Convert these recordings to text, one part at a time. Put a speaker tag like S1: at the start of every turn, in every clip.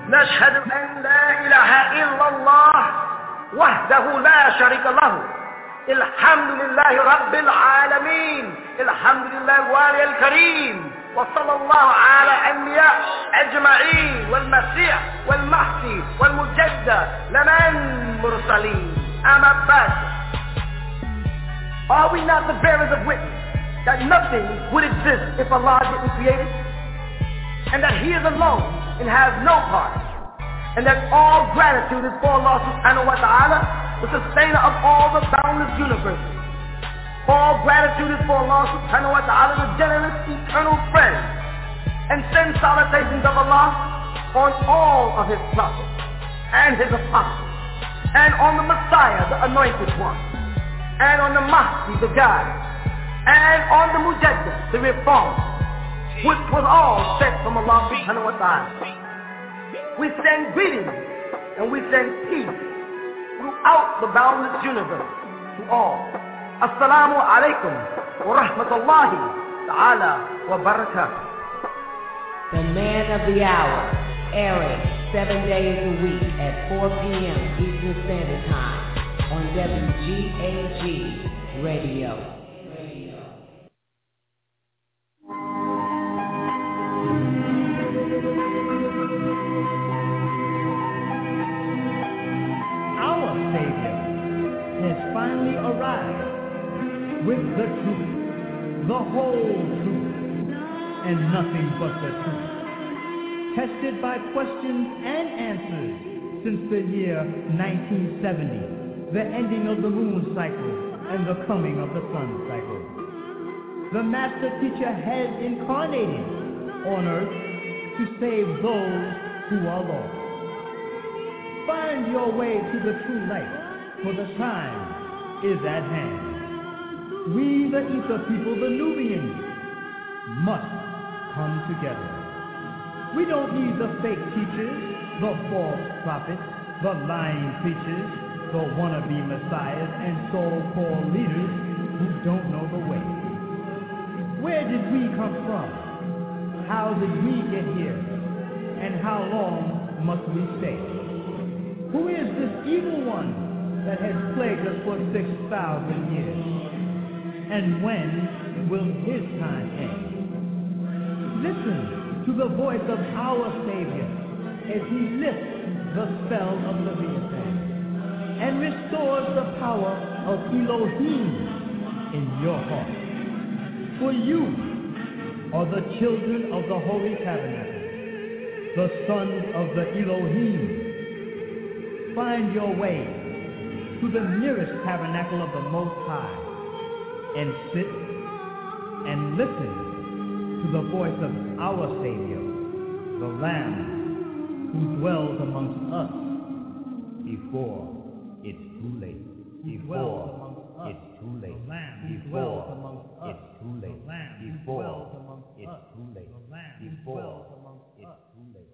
S1: نشهد أن لا إله إلا الله وحده لا شريك له الحمد لله رب العالمين الحمد لله الوالي الكريم وصلى الله على الأنبياء أجمعين والمسيح والمهدي والمجدد لمن مرسلين أما بعد. Are we not the bearers of witness that nothing would exist if Allah didn't create it? And that He is alone and has no part? And that all gratitude is for Allah subhanahu wa ta'ala, the sustainer of all the boundless universes. All gratitude is for Allah subhanahu wa ta'ala, the generous eternal friend. And send salutations of Allah on all of His prophets and His apostles, and on the Messiah, the anointed one, and on the Mahdi, the guide, and on the Mujaddid, the reformer, which was all sent from Allah subhanahu wa ta'ala. We send greetings and we send peace throughout the boundless universe to all. Assalamu alaikum wa rahmatullahi ta'ala wa barakatuh.
S2: The man of the hour, airing 7 days a week at 4 p.m. Eastern Standard Time on WGAG Radio.
S3: Our Savior has finally arrived with the truth, the whole truth, and nothing but the truth. Tested by questions and answers since the year 1970, the ending of the moon cycle and the coming of the sun cycle. The master teacher has incarnated on earth to save those who are lost. Find your way to the true light, for the time is at hand. We, the Ether people, the Nubians, must come together. We don't need the fake teachers, the false prophets, the lying preachers, the wannabe messiahs, and so-called leaders who don't know the way. Where did we come from? How did we get here? And how long must we stay? Who is this evil one that has plagued us for 6,000 years? And when will his time end? Listen to the voice of our Savior as He lifts the spell of Leviathan and restores the power of Elohim in your heart. For you are the children of the Holy Tabernacle, the sons of the Elohim. Find your way to the nearest tabernacle of the Most High and sit and listen to the voice of our Savior, the Lamb, who dwells amongst us before it's too late. Before it's too late. Before it's too late. Before it's too late. Before it's too late.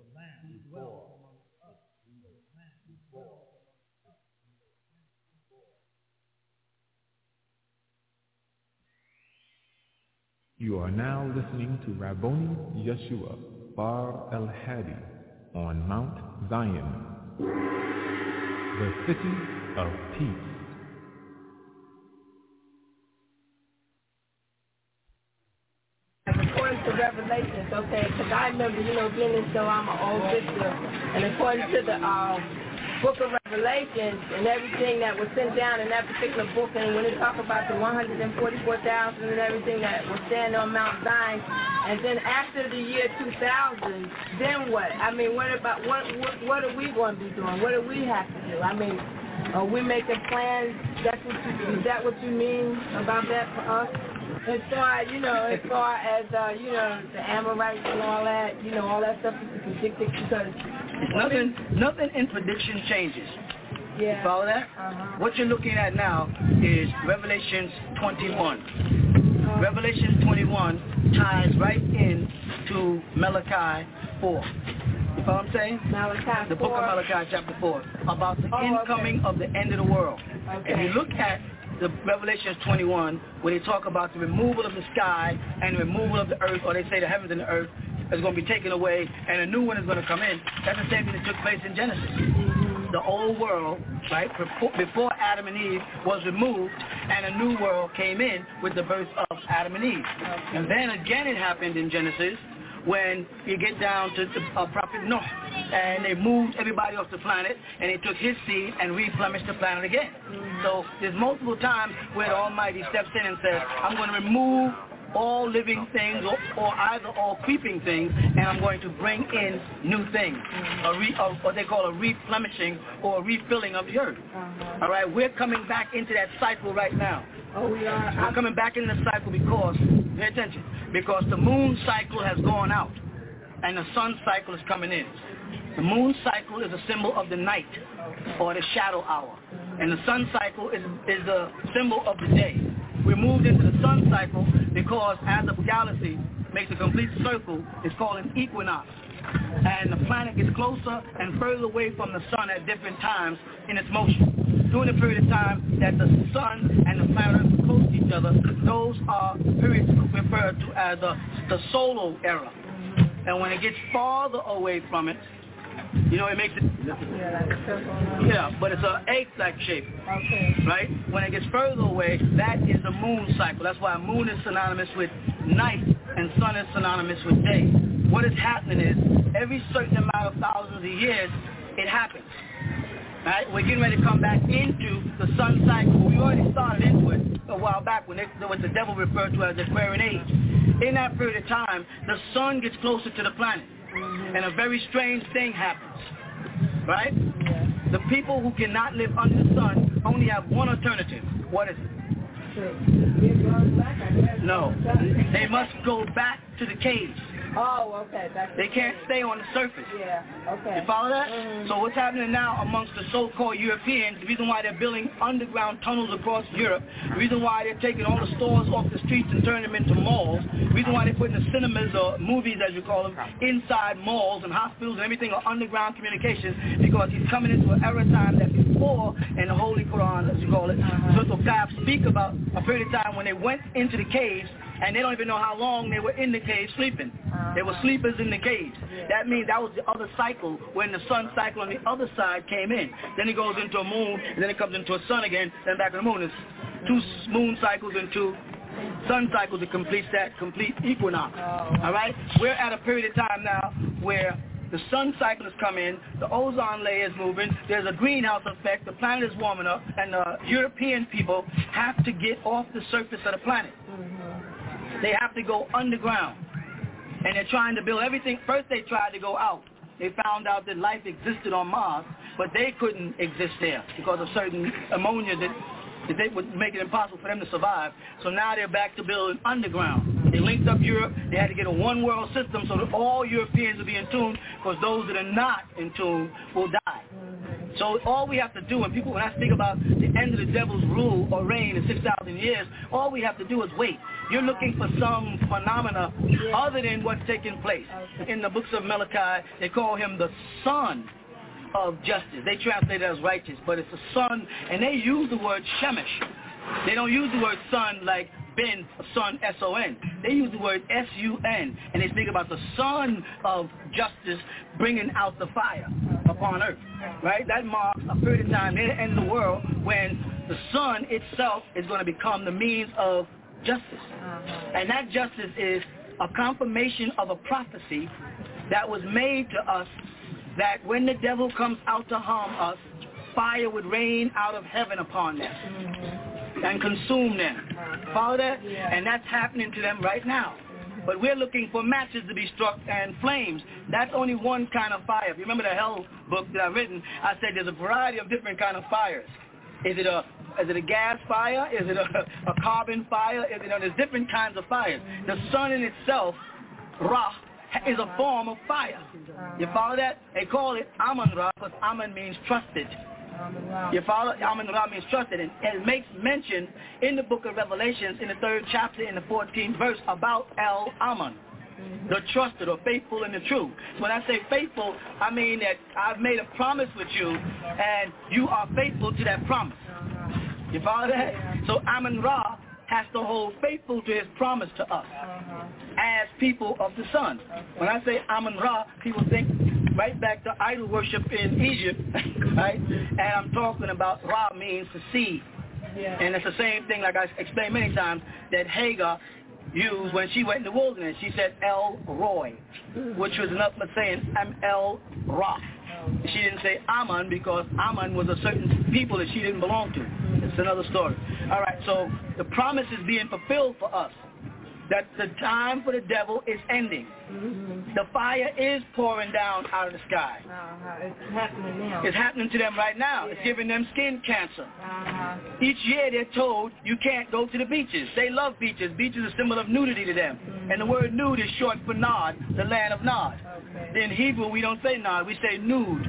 S4: You are now listening to Rabboni Yeshua Bar El-Hadi on Mount Zion, the city of peace.
S5: According to Revelations, okay, because I remember, being in show, I'm an old sister, and according to the book of Revelations and everything that was sent down in that particular book, and when they talk about the 144,000 and everything that was standing on Mount Zion, and then after the year 2000, then what? I mean, what about what are we going to be doing? What do we have to do? I mean, are we making plans? Is that what you mean about that for us? As far as, the Amorites and all that, all that stuff is predicted because
S6: nothing in prediction changes.
S5: Yeah.
S6: You follow that?
S5: Uh-huh.
S6: What you're looking at now is Revelations 21. Revelations 21 ties right in to Malachi 4. You follow what I'm saying?
S5: Malachi
S6: the
S5: 4.
S6: Book of Malachi chapter 4 about the incoming of the end of the world.
S5: Okay.
S6: If you look at the Revelations 21, where they talk about the removal of the sky and the removal of the earth, or they say the heavens and the earth, is going to be taken away and a new one is going to come in. That's the same thing that took place in Genesis. The old world, right, before Adam and Eve was removed, and a new world came in with the birth of Adam and Eve. And then again it happened in Genesis when you get down to the prophet Noah, and they moved everybody off the planet, and they took his seed and replenished the planet again. So there's multiple times where the Almighty steps in and says, I'm going to remove all living things or either all creeping things, and I'm going to bring in new things, what they call a replenishing or a refilling of the earth. All right, we're coming back into that cycle right now.
S5: Oh, we are.
S6: We're coming back into the cycle because, pay attention, because the moon cycle has gone out and the sun cycle is coming in. The moon cycle is a symbol of the night or the shadow hour, and the sun cycle is the symbol of the day. We moved into the sun cycle because as the galaxy makes a complete circle, it's called an equinox. And the planet gets closer and further away from the sun at different times in its motion. During the period of time that the sun and the planet are close to each other, those are periods referred to as the solar era. And when it gets farther away from it, you know, it makes it, but it's an egg-like shape, right? When it gets further away, that is the moon cycle. That's why moon is synonymous with night and sun is synonymous with day. What is happening is, every certain amount of thousands of years, it happens, right? We're getting ready to come back into the sun cycle. We already started into it a while back when what the devil referred to as the Aquarian Age. In that period of time, the sun gets closer to the planet. And a very strange thing happens, right? The people who cannot live under the sun only have one alternative. What is it? No. They must go back to the caves.
S5: Oh, okay.
S6: They can't stay on the surface.
S5: Yeah, okay.
S6: You follow that? So what's happening now amongst the so-called Europeans, the reason why they're building underground tunnels across Europe, the reason why they're taking all the stores off the streets and turning them into malls, the reason why they're putting the cinemas or movies, as you call them, inside malls and hospitals and everything are underground communications, because he's coming into an era time that before in the Holy Quran, as you call it, so God speak about a period of time when they went into the caves and they don't even know how long they were in the cave sleeping. They were sleepers in the caves. That means that was the other cycle when the sun cycle on the other side came in. Then it goes into a moon, and then it comes into a sun again, then back to the moon. It's 2 moon cycles and 2 sun cycles to complete that complete equinox. All right? We're at a period of time now where the sun cycle has come in, the ozone layer is moving, there's a greenhouse effect, the planet is warming up, and the European people have to get off the surface of the planet. They have to go underground. And they're trying to build everything. First they tried to go out. They found out that life existed on Mars, but they couldn't exist there because of certain ammonia that they would make it impossible for them to survive. So now they're back to building underground. They linked up Europe. They had to get a one-world system so that all Europeans will be in tune, because those that are not in tune will die. So all we have to do, when I speak about the end of the devil's rule or reign in 6,000 years, all we have to do is wait. You're looking for some phenomena other than what's taking place. In the books of Malachi, they call him the son of justice. They translate it as righteous, but it's the son, and they use the word Shemesh. They don't use the word son like Ben, son, S-O-N. They use the word S-U-N, and they speak about the son of justice bringing out the fire upon earth, right? That marks a period of time near the end of the world when the sun itself is going to become the means of justice. And that justice is a confirmation of a prophecy that was made to us, that when the devil comes out to harm us, fire would rain out of heaven upon them and consume them. Follow that? And that's happening to them right now. But we're looking for matches to be struck and flames. That's only one kind of fire. If you remember the Hell book that I've written, I said there's a variety of different kind of fires. Is it a gas fire? Is it a carbon fire? There's different kinds of fires. The sun in itself, Ra, is a form of fire. You follow that? They call it Amun-Ra, because Amun means trusted. You follow? Amun-Ra means trusted. And it makes mention in the book of Revelations, in the 3rd chapter, in the 14th verse, about El-Amun, the trusted or faithful and the true. When I say faithful, I mean that I've made a promise with you, and you are faithful to that promise. You follow that? So Amun-Ra has to hold faithful to his promise to us as people of the sun. When I say Amun-Ra, people think right back to idol worship in Egypt, right? And I'm talking about Ra means to see. Yeah. And it's the same thing, like I explained many times, that Hagar used when she went in the wilderness. She said El Roy, which was enough for saying I'm El Ra. She didn't say Ammon because Ammon was a certain people that she didn't belong to. It's another story. All right, so the promise is being fulfilled for us, that the time for the devil is ending. The fire is pouring down out of the sky.
S5: It's happening now.
S6: It's happening to them right now. It's giving them skin cancer. Each year they're told you can't go to the beaches. They love beaches. Beaches are a symbol of nudity to them. And the word nude is short for Nod, the land of Nod. In Hebrew, we don't say Nod, we say nude.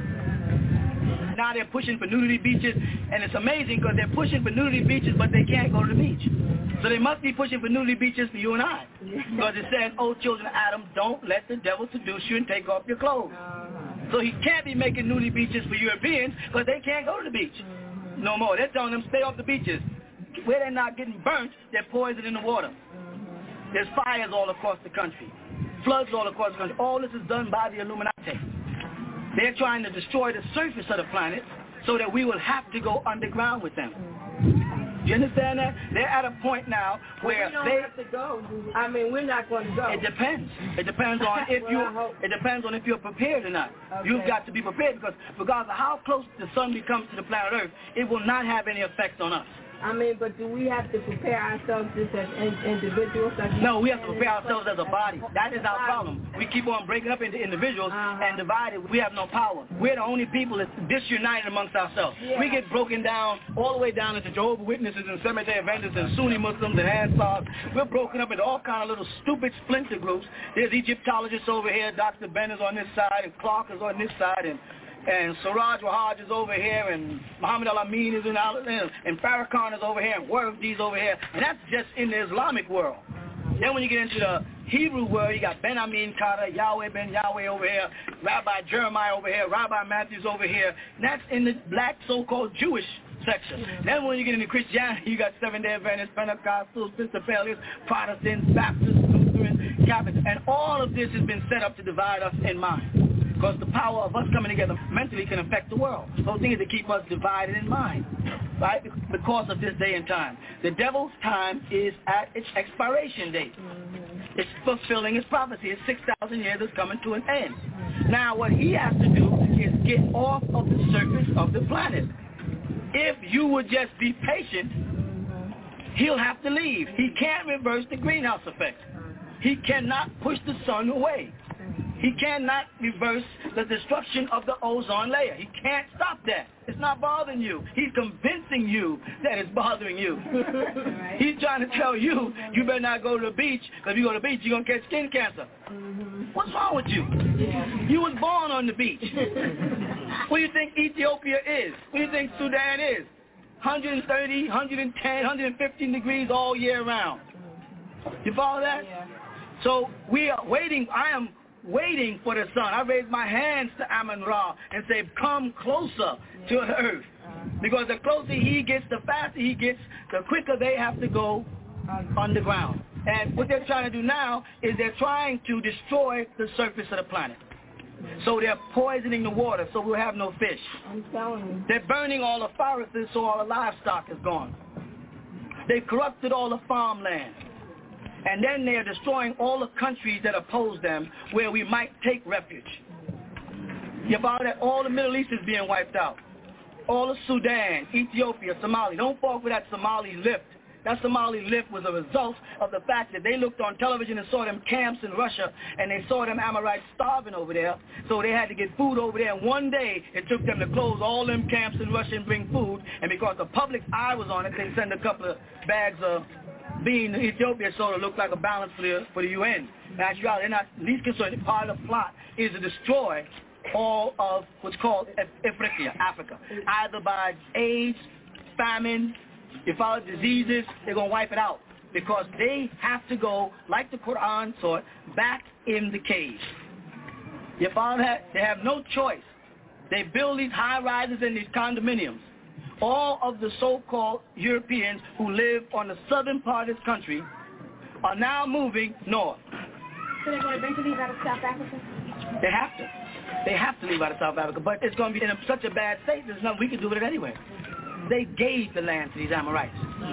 S6: Now they're pushing for nudity beaches, and it's amazing because they're pushing for nudity beaches, but they can't go to the beach. So they must be pushing for nudity beaches for you and I. Because it says, oh, children of Adam, don't let the devil seduce you and take off your clothes. So he can't be making nudity beaches for Europeans because they can't go to the beach no more. They're telling them stay off the beaches. Where they're not getting burnt, they're poisoning the water. There's fires all across the country. Floods all across the country. All this is done by the Illuminati. They're trying to destroy the surface of the planet so that we will have to go underground with them. Do you understand that? They're at a point now where
S5: we don't have to go. I mean, we're not going to go.
S6: It depends. It depends on if it depends on if you're prepared or not. Okay. You've got to be prepared because regardless of how close the sun becomes to the planet Earth, it will not have any effect on us.
S5: I mean, but do we have to prepare ourselves just as individuals?
S6: No, we have to prepare ourselves as a body. That is our problem. We keep on breaking up into individuals and divided. We have no power. We're the only people that's disunited amongst ourselves. Yeah. We get broken down all the way down into Jehovah's Witnesses and Seventh-day Adventists and Sunni Muslims and Ansars. We're broken up into all kind of little stupid splinter groups. There's Egyptologists over here. Dr. Ben is on this side, and Clark is on this side, and Siraj Wahaj is over here, and Muhammad Al-Amin is in and Farrakhan is over here, and Wardi is over here, and that's just in the Islamic world. Then when you get into the Hebrew world, you got Ben Amin Carter, Yahweh Ben Yahweh over here, Rabbi Jeremiah over here, Rabbi Matthews over here, and that's in the black so-called Jewish section. Then when you get into Christianity, you got Seventh-day Adventists, Pentecostals, Episcopalians, Protestants, Baptists, Lutherans, Catholics, and all of this has been set up to divide us in mind. Because the power of us coming together mentally can affect the world. Those things that keep us divided in mind, right? Because of this day and time. The devil's time is at its expiration date. It's fulfilling its prophecy. It's 6,000 years. It's coming to an end. Now, what he has to do is get off of the surface of the planet. If you would just be patient, he'll have to leave. He can't reverse the greenhouse effect. He cannot push the sun away. He cannot reverse the destruction of the ozone layer. He can't stop that. It's not bothering you. He's convincing you that it's bothering you. He's trying to tell you, you better not go to the beach, because if you go to the beach, you're going to catch skin cancer. What's wrong with you? You was born on the beach. What do you think Ethiopia is? What do you think Sudan is? 130, 110, 115 degrees all year round. You follow that? So we are waiting. I am waiting for the sun. I raise my hands to Amun-Ra and say, come closer to the earth. Because the closer he gets, the faster he gets, the quicker they have to go underground. And what they're trying to do now is they're trying to destroy the surface of the planet. So they're poisoning the water so we'll have no fish.
S5: I'm telling you.
S6: They're burning all the forests so all the livestock is gone. They've corrupted all the farmland. And then they're destroying all the countries that oppose them where we might take refuge. You follow that? All the Middle East is being wiped out. All of Sudan, Ethiopia, Somalia. Don't fall for that Somali lift. That Somali lift was a result of the fact that they looked on television and saw them camps in Russia, and they saw them Amorites starving over there, so they had to get food over there. And one day, it took them to close all them camps in Russia and bring food, and because the public eye was on it, they sent a couple of bags of being in Ethiopia sort of looked like a balance for the UN. In actuality, they're not least concerned. Part of the plot is to destroy all of what's called Africa, either by AIDS, famine, if our diseases, they're going to wipe it out because they have to go, like the Quran taught, back in the caves. You follow that? They have no choice. They build these high-rises and these condominiums all of the so-called Europeans who live on the southern part of this country are now moving north.
S7: So they're going to eventually leave out of South Africa?
S6: They have to. They have to leave out of South Africa, but it's going to be in such a bad state, there's nothing we can do with it anyway. They gave the land to these Amorites.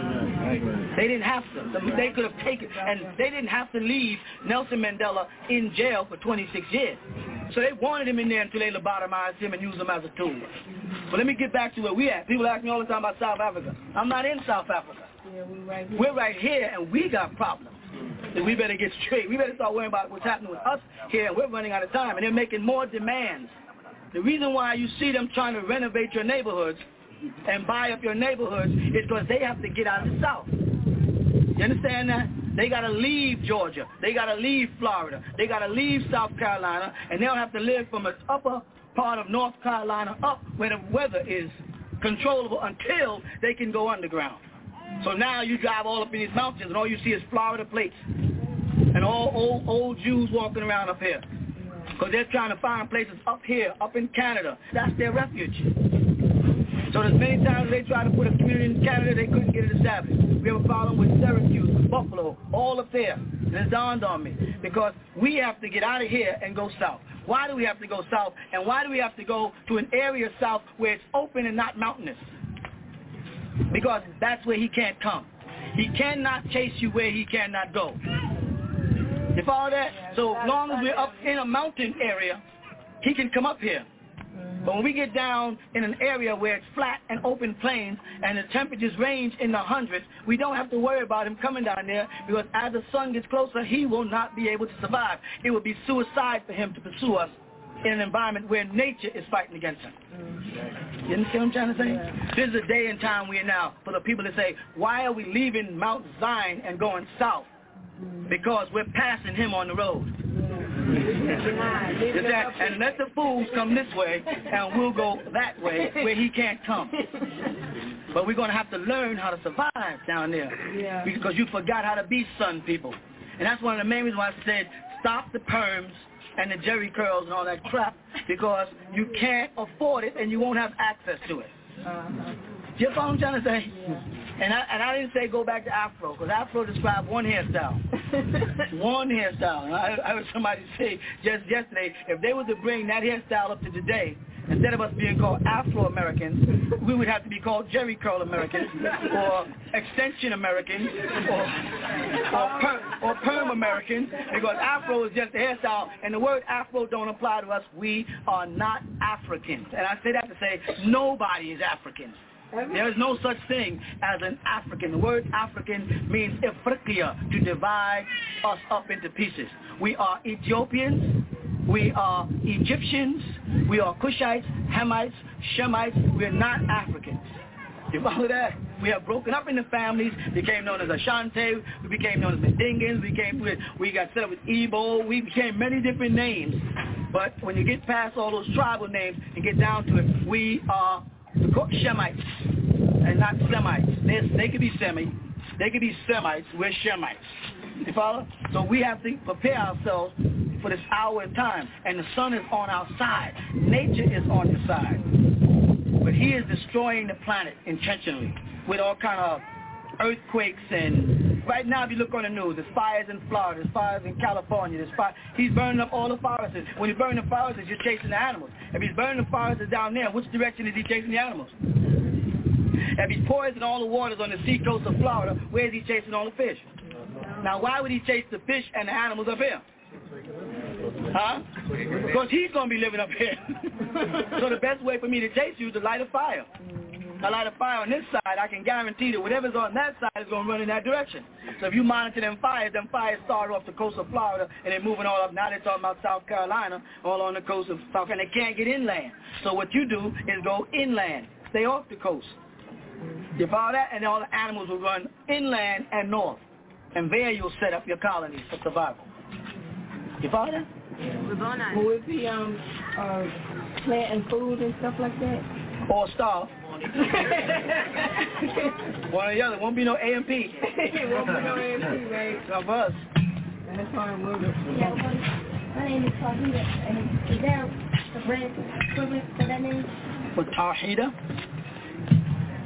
S6: They didn't have to. They could have taken, and they didn't have to leave Nelson Mandela in jail for 26 years. So they wanted him in there until they lobotomized him and used him as a tool. But let me get back to where we at. People ask me all the time about South Africa. I'm not in South Africa.
S5: Yeah,
S6: we're right here, and we got problems. And we better get straight. We better start worrying about what's happening with us here, and we're running out of time, and they're making more demands. The reason why you see them trying to renovate your neighborhoods and buy up your neighborhoods is because they have to get out of the South. You understand that? They got to leave Georgia. They got to leave Florida. They got to leave South Carolina, and they'll have to live from the upper part of North Carolina up where the weather is controllable until they can go underground. So now you drive all up in these mountains, and all you see is Florida plates and all old Jews walking around up here because they're trying to find places up here, up in Canada. That's their refuge. So there's many times they try to put a community in Canada, they couldn't get it established. We have a problem with Syracuse, with Buffalo, all up there. And it dawned on me because we have to get out of here and go south. Why do we have to go south? And why do we have to go to an area south where it's open and not mountainous? Because that's where he can't come. He cannot chase you where he cannot go. You follow that? So long as we're up in a mountain area, he can come up here. But when we get down in an area where it's flat and open plains and the temperatures range in the hundreds, we don't have to worry about him coming down there because as the sun gets closer, he will not be able to survive. It would be suicide for him to pursue us in an environment where nature is fighting against him. You understand what I'm trying to say? Yeah. This is the day and time we are now for the people to say, why are we leaving Mount Zion and going south? Because we're passing him on the road. And let the fools come this way, and we'll go that way where he can't come. But we're going to have to learn how to survive down there because you forgot how to be sun people. And that's one of the main reasons why I said stop the perms and the jerry curls and all that crap because you can't afford it and you won't have access to it. You follow what I'm trying to say? Yeah. And I didn't say go back to Afro because Afro described one hairstyle. One hairstyle. And I heard somebody say just yesterday, if they were to bring that hairstyle up to today, instead of us being called Afro-Americans, we would have to be called Jerry Curl Americans or Extension Americans or Perm Americans because Afro is just a hairstyle and the word Afro don't apply to us. We are not Africans. And I say that to say nobody is African. There is no such thing as an African. The word African means Ifriqiya, to divide us up into pieces. We are Ethiopians. We are Egyptians. We are Cushites, Hamites, Shemites. We are not Africans. You follow that? We have broken up into families, became known as Ashanti, we became known as Mandingans, we got set up with Igbo, we became many different names. But when you get past all those tribal names and get down to it, we are Shemites and not Semites. They could be they could be Semites, we're Shemites. You follow? So we have to prepare ourselves for this hour in time. And the sun is on our side. Nature is on your side. But he is destroying the planet intentionally with all kind of earthquakes. And right now, if you look on the news, there's fires in Florida, there's fires in California, there's fire. He's burning up all the forests. When he's burning the forests, you're chasing the animals. If he's burning the forests down there, which direction is he chasing the animals? If he's poisoning all the waters on the seacoast of Florida, where is he chasing all the fish? Now, why would he chase the fish and the animals up here? Huh? Because he's going to be living up here. So the best way for me to chase you is to light a fire. I light a fire on this side, I can guarantee that whatever's on that side is going to run in that direction. So if you monitor them fires start off the coast of Florida, and they're moving all up. Now they're talking about South Carolina, all on the coast of South Carolina. They can't get inland. So what you do is go inland. Stay off the coast. You follow that? And all the animals will run inland and north. And there you'll set up your colonies for survival. You follow that?
S5: Yeah. Will it be planting food and stuff like that?
S6: Or starve. One or the other. Won't be no AMP.
S5: It won't be no AMP, right?
S6: Not for us.
S5: That's fine, we'll do.
S7: Yeah, my name is Tahida. And is there a brand equivalent for that name?
S6: What's Ahida?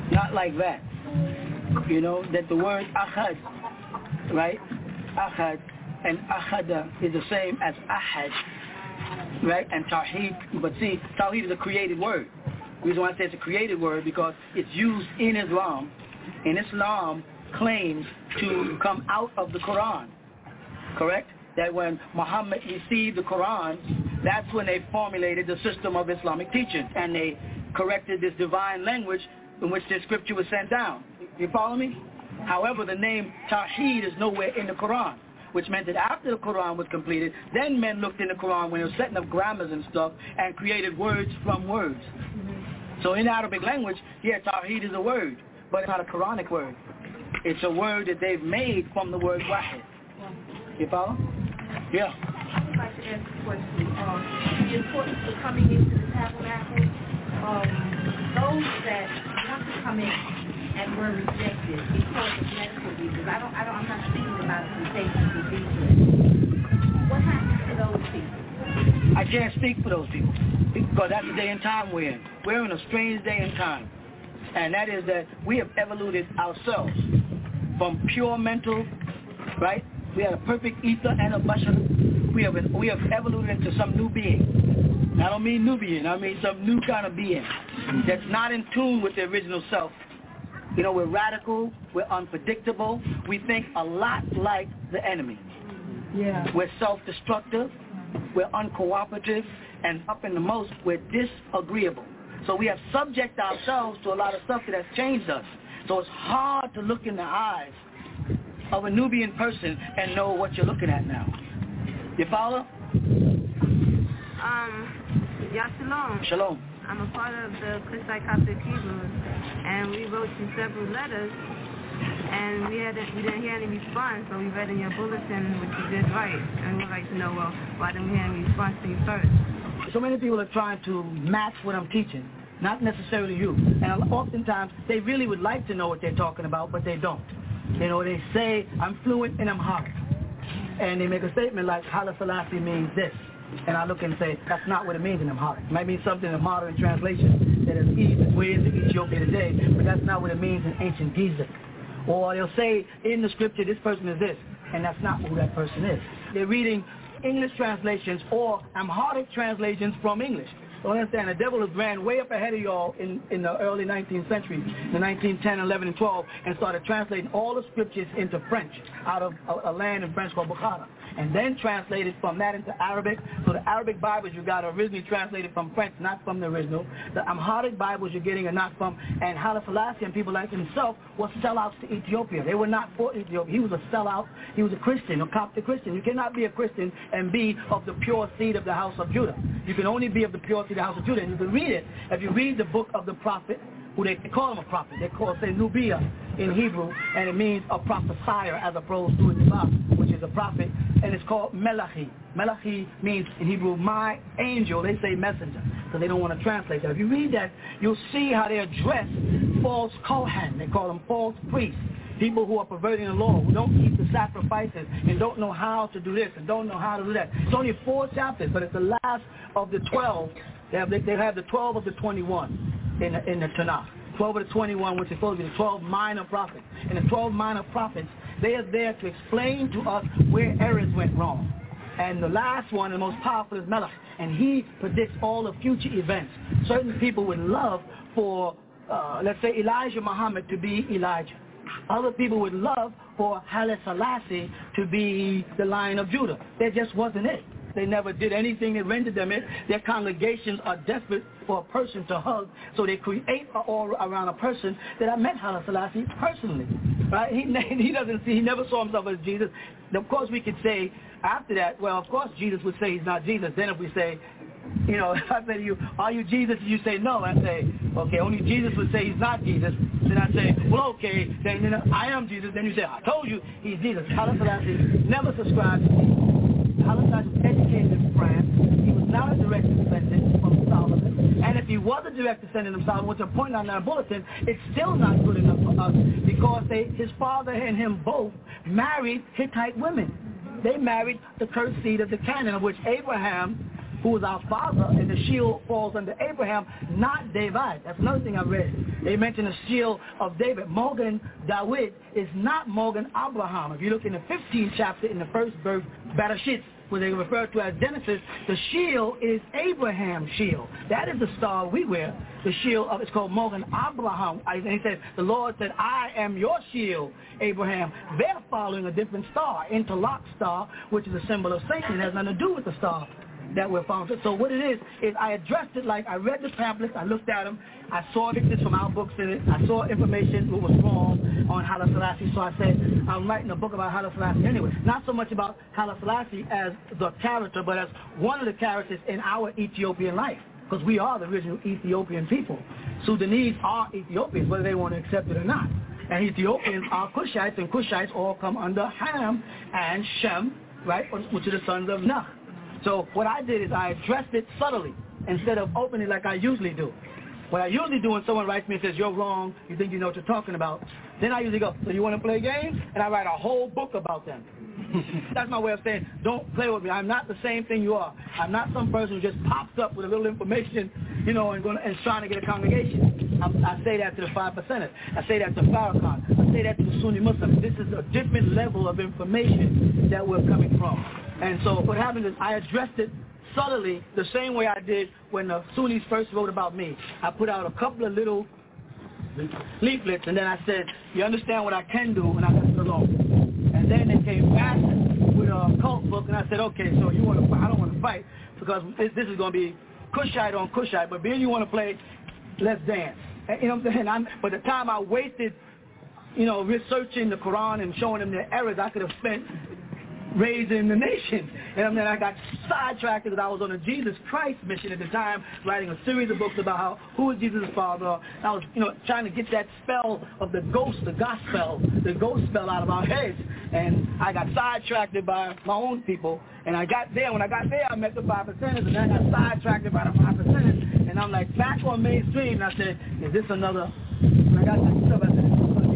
S6: Not like that. You know, that the word ahad, right? Ahad and ahada is the same as ahad, right? And tawheed, but see, tawheed is a created word. The reason why I say it's a created word because it's used in Islam, and Islam claims to come out of the Quran, correct? That when Muhammad received the Quran, that's when they formulated the system of Islamic teaching, and they corrected this divine language in which the scripture was sent down. You follow me? However, the name Tawheed is nowhere in the Quran, which meant that after the Quran was completed, then men looked in the Quran when they were setting up grammars and stuff and created words from words. So in Arabic language, yeah, Tawheed is a word, but it's not a Quranic word. It's a word that they've made from the word Wahid. You follow? Yeah.
S2: I would like to ask a question. The importance of coming into the tabernacle, those that want to come in and were rejected because of medical reasons. I'm not speaking about temptations and defects. What happens to those people?
S6: I can't speak for those people because that's the day and time we're in. We're in a strange day and time. And that is that we have evoluted ourselves from pure mental, right? We had a perfect ether and a bashar. We have evoluted into some new being. I don't mean Nubian. I mean some new kind of being that's not in tune with the original self. You know, we're radical. We're unpredictable. We think a lot like the enemy.
S2: Yeah.
S6: We're self-destructive. We're uncooperative. And up in the most, we're disagreeable. So we have subject ourselves to a lot of stuff that has changed us. So it's hard to look in the eyes of a Nubian person and know what you're looking at now. You follow?
S5: Yeah, shalom.
S6: Shalom.
S5: I'm a part of the Christi Coptic Hebrews, and we wrote you several letters, and we didn't hear any response, so we read in your bulletin, which you did right, and we'd like to know, well, why didn't we hear any response to you first?
S6: So many people are trying to match what I'm teaching, not necessarily you. And oftentimes, they really would like to know what they're talking about, but they don't. You know, they say, I'm fluent and I'm hot. And they make a statement like, Haile Selassie means this. And I look and say, that's not what it means in Amharic. It might mean something in modern translation that is way into Ethiopia today, but that's not what it means in ancient Giza. Or they'll say in the scripture, this person is this, and that's not who that person is. They're reading English translations or Amharic translations from English. So understand, the devil has ran way up ahead of y'all in the early 19th century, the 1910, 11, and 12, and started translating all the scriptures into French out of a land in French called Bukhara. And then translated from that into Arabic. So the Arabic Bibles you got are originally translated from French, not from the original. The Amharic Bibles you're getting are not from, and Haile Selassie and people like himself were sellouts to Ethiopia. They were not for Ethiopia. He was a sellout. He was a Christian, a Coptic Christian. You cannot be a Christian and be of the pure seed of the house of Judah. You can only be of the pure seed of the house of Judah. And you can read it. If you read the book of the prophet, who they call him a prophet. They call, say, Nubia in Hebrew, and it means a prophesier as opposed to a Nabab, which is a prophet, and it's called Melachi. Melachi means in Hebrew, my angel. They say messenger, so they don't want to translate that. If you read that, you'll see how they address false Kohen. They call them false priests, people who are perverting the law, who don't keep the sacrifices and don't know how to do this and don't know how to do that. It's only 4 chapters, but it's the last of the 12. They have the 12 of the 21. In the Tanakh, 12 of the 21, which is supposed to be the 12 minor prophets. And the 12 minor prophets, they are there to explain to us where errors went wrong. And the last one, the most powerful, is Melech, and he predicts all the future events. Certain people would love for, let's say, Elijah Muhammad to be Elijah. Other people would love for Haile Selassie to be the Lion of Judah. There just wasn't it. They never did anything that rendered them it. Their congregations are desperate for a person to hug, so they create an aura around a person that I met Haile Selassie personally. Right? He never saw himself as Jesus. Of course, we could say after that, well, of course, Jesus would say he's not Jesus. Then if we say, you know, if I say to you, are you Jesus? And you say no. I say, okay, only Jesus would say he's not Jesus. Then I say, well, okay, then I am Jesus. Then you say, I told you he's Jesus. Haile Selassie never subscribed to Jesus. Haile Selassie was educated in France. He was not a direct descendant from Solomon. And if he was a direct descendant of Solomon, which I'm pointing out in our bulletin, it's still not good enough for us because his father and him both married Hittite women. They married the cursed seed of the Canaan, of which Abraham who was our father, and the shield falls under Abraham, not David. That's another thing I read. They mentioned the shield of David. Morgan David is not Morgan Abraham. If you look in the 15th chapter in the first verse, Bereshit, where they refer to as Genesis, the shield is Abraham's shield. That is the star we wear. The shield of, it's called Morgan Abraham. And he said, the Lord said, I am your shield, Abraham. They're following a different star, interlocked star, which is a symbol of Satan. It has nothing to do with the star that we're following. So what it is I addressed it like I read the pamphlets, I looked at them, I saw pictures from our books in it, I saw information what was wrong on Haile Selassie, so I said, I'm writing a book about Haile Selassie anyway. Not so much about Haile Selassie as the character, but as one of the characters in our Ethiopian life, because we are the original Ethiopian people. Sudanese are Ethiopians, whether they want to accept it or not. And Ethiopians are Cushites, and Cushites all come under Ham and Shem, right, which are the sons of Noah. So what I did is I addressed it subtly instead of opening like I usually do. What I usually do when someone writes me and says, you're wrong, you think you know what you're talking about, then I usually go, so you want to play games? And I write a whole book about them. That's my way of saying, don't play with me. I'm not the same thing you are. I'm not some person who just pops up with a little information, you know, and trying to get a congregation. I say that to the 5%ers. I say that to Farrakhan. I say that to the Sunni Muslims. This is a different level of information that we're coming from. And so what happened is I addressed it subtly the same way I did when the Sunnis first wrote about me. I put out a couple of little leaflets, and then I said, you understand what I can do, and I left it alone. And then they came back with a cult book, and I said, okay, so you want to fight? I don't want to fight, because this is going to be Cushite on Cushite, but being you want to play, let's dance. And, you know what I'm saying? But the time I wasted, you know, researching the Quran and showing them their errors, I could have spent raising the nation. And then I got sidetracked because I was on a Jesus Christ mission at the time, writing a series of books about who is Jesus' father. I was, you know, trying to get that spell of the ghost, the gospel out of our heads. And I got sidetracked by my own people. And I got there. When I got there, I met the 5%ers, and then I got sidetracked by the 5%ers. And I'm like back on mainstream. And I said, is this another? When I got that stuff, I said,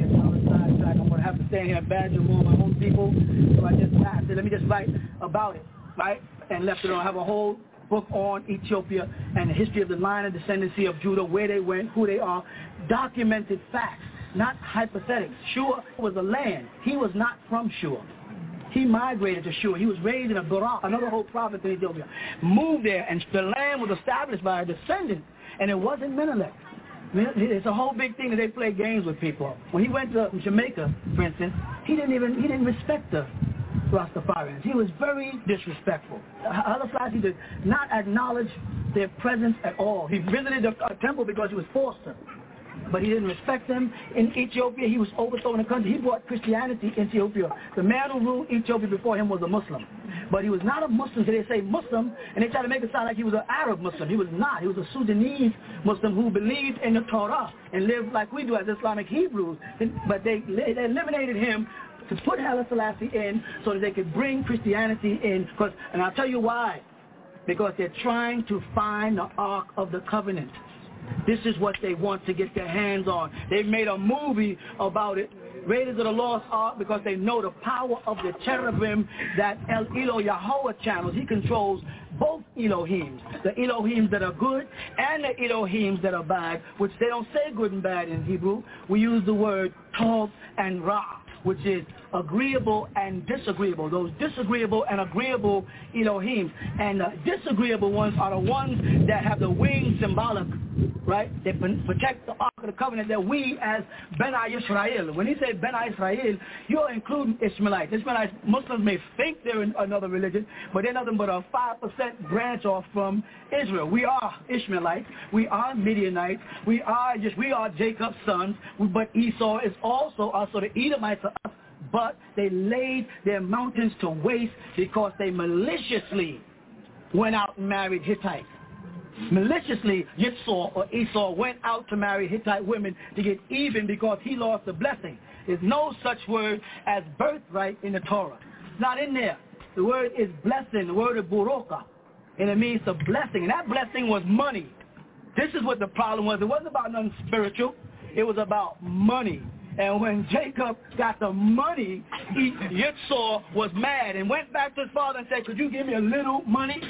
S6: I'm going to have to stand here and badger more of my own people. So I said, let me just write about it, right? And left it on. I have a whole book on Ethiopia and the history of the line of descendancy of Judah, where they went, who they are, documented facts, not hypothetics. Shur was a land. He was not from Shur. He migrated to Shur. He was raised in a Barak, another whole province in Ethiopia. Moved there, and the land was established by a descendant, and it wasn't Menelik. It's a whole big thing that they play games with people. When he went to Jamaica, for instance, he didn't respect the Rastafarians. He was very disrespectful. Haile Selassie did not acknowledge their presence at all. He visited a temple because he was forced to, but he didn't respect them. In Ethiopia, he was overthrowing the country. He brought Christianity to Ethiopia. The man who ruled Ethiopia before him was a Muslim. But he was not a Muslim, so they say Muslim, and they try to make it sound like he was an Arab Muslim. He was not. He was a Sudanese Muslim who believed in the Torah and lived like we do as Islamic Hebrews. But they eliminated him to put Haile Selassie in so that they could bring Christianity in. And I'll tell you why. Because they're trying to find the Ark of the Covenant. This is what they want to get their hands on. They've made a movie about it, Raiders of the Lost Ark, because they know the power of the cherubim that El Elo Yahweh channels. He controls both Elohims, the Elohims that are good and the Elohims that are bad, which they don't say good and bad in Hebrew. We use the word Tov and Ra, which is agreeable and disagreeable. Those disagreeable and agreeable Elohim. And the disagreeable ones are the ones that have the wings symbolic, right? They protect the Ark of the Covenant that we as B'nai Yisrael. When he said B'nai Yisrael, you're including Ishmaelites. Ishmaelites, Muslims may think they're in another religion, but they're nothing but a 5% branch off from Israel. We are Ishmaelites. We are Midianites. We are Jacob's sons. But Esau is also us, so the Edomites are us. But they laid their mountains to waste because they maliciously went out and married Hittites. Maliciously, Yitzhak or Esau went out to marry Hittite women to get even because he lost the blessing. There's no such word as birthright in the Torah. It's not in there. The word is blessing. The word is buroka. And it means a blessing. And that blessing was money. This is what the problem was. It wasn't about nothing spiritual. It was about money. And when Jacob got the money, Yitzhak was mad and went back to his father and said, could you give me a little money?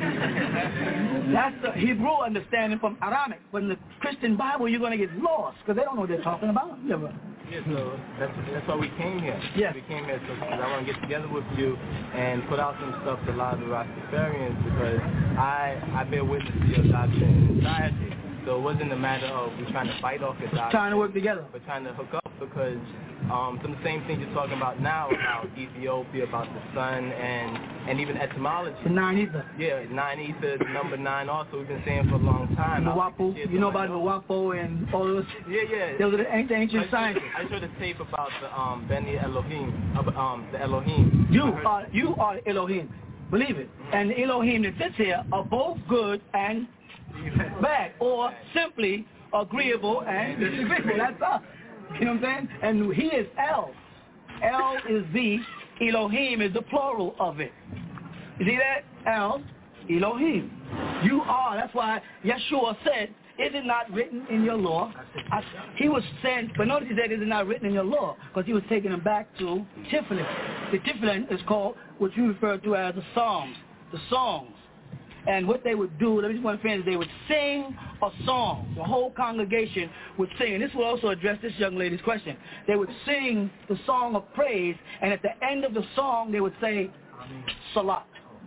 S6: That's the Hebrew understanding from Aramaic. But in the Christian Bible, you're going to get lost because they don't know what they're talking about.
S8: Yeah, so that's why we came here.
S6: Yes.
S8: We came here because I want to get together with you and put out some stuff to a lot of the Rastafarians because I bear witness to your doctrine and society. So it wasn't a matter of we trying to fight off your doctrine.
S6: Trying to work together.
S8: But trying to hook up because some of the same things you're talking about now, about Ethiopia, about the sun, and even etymology.
S6: The 9 ether.
S8: Yeah, 9 ether, the number 9 also we've been saying for a long time.
S6: Mwapo, you know about Mwapo and all those?
S8: Yeah.
S6: Those are the ancient science.
S8: I showed a tape about the Beni Elohim, the Elohim.
S6: You are Elohim. Believe it. And the Elohim that sits here are both good and bad, or simply agreeable and disagreeable. That's us. You know what I'm saying? And he is El. El is the, Elohim is the plural of it. You see that? El, Elohim. You are. That's why Yeshua said, is it not written in your law? He was saying, but notice he said, is it not written in your law? Because he was taking him back to Tiflin. The Tiflin is called what you refer to as the Psalms, the songs. And what they would do, let me just want to finish, they would sing a song. The whole congregation would sing. And this will also address this young lady's question. They would sing the song of praise, and at the end of the song, they would say, Salat.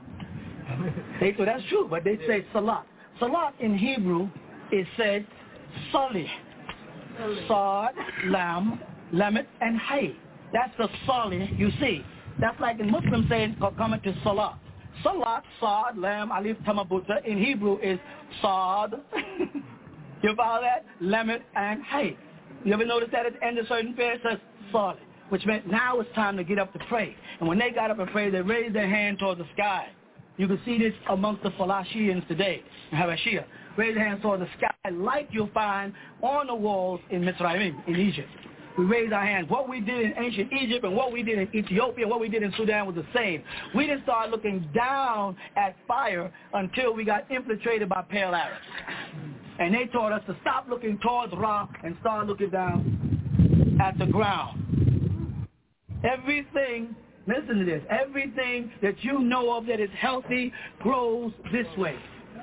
S6: So that's true, but they say Salat. Salat in Hebrew is said Sali. Sad, Lam, Lamet, and Hay. That's the Sali you see. That's like in Muslim saying, coming to Salat. Salat, Sad, Lam, Alif, Tamabuta in Hebrew is Sad. You follow that? Lamet and Hay. You ever notice that at the end of certain prayers it says Sad, which meant now it's time to get up to pray. And when they got up and prayed, they raised their hand toward the sky. You can see this amongst the Falashians today, Habashia. Raise their hands toward the sky like you'll find on the walls in Mitzrayim, in Egypt. We raised our hands. What we did in ancient Egypt and what we did in Ethiopia and what we did in Sudan was the same. We didn't start looking down at fire until we got infiltrated by pale Arabs. And they taught us to stop looking towards Ra and start looking down at the ground. Everything, listen to this, everything that you know of that is healthy grows this way.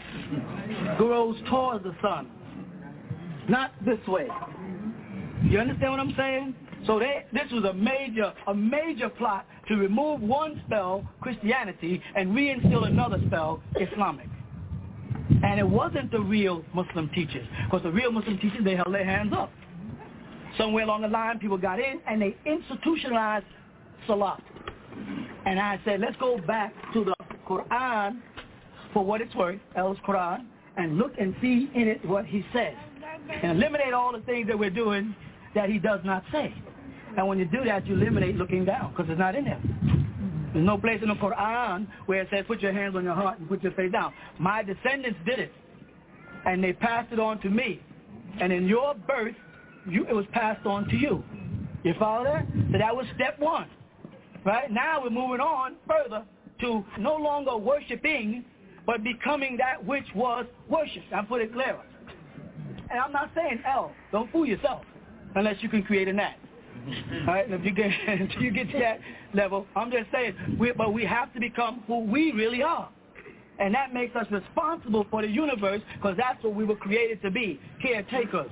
S6: Grows towards the sun. Not this way. You understand what I'm saying? So this was a major plot to remove one spell, Christianity, and reinstill another spell, Islamic. And it wasn't the real Muslim teachers, because the real Muslim teachers, they held their hands up. Somewhere along the line, people got in, and they institutionalized Salat. And I said, let's go back to the Quran for what it's worth, El's Quran, and look and see in it what he says. And eliminate all the things that we're doing that he does not say. And when you do that, you eliminate looking down, because it's not in there. There's no place in the Quran where it says, put your hands on your heart and put your face down. My descendants did it, and they passed it on to me. And in your birth, it was passed on to you. You follow that? So that was step one. Right? Now we're moving on further to no longer worshiping, but becoming that which was worshipped. I'll put it clearer. And I'm not saying, don't fool yourself. Unless you can create a gnat. All right, and if you get until you get to that level, I'm just saying, but we have to become who we really are. And that makes us responsible for the universe, because that's what we were created to be, caretakers.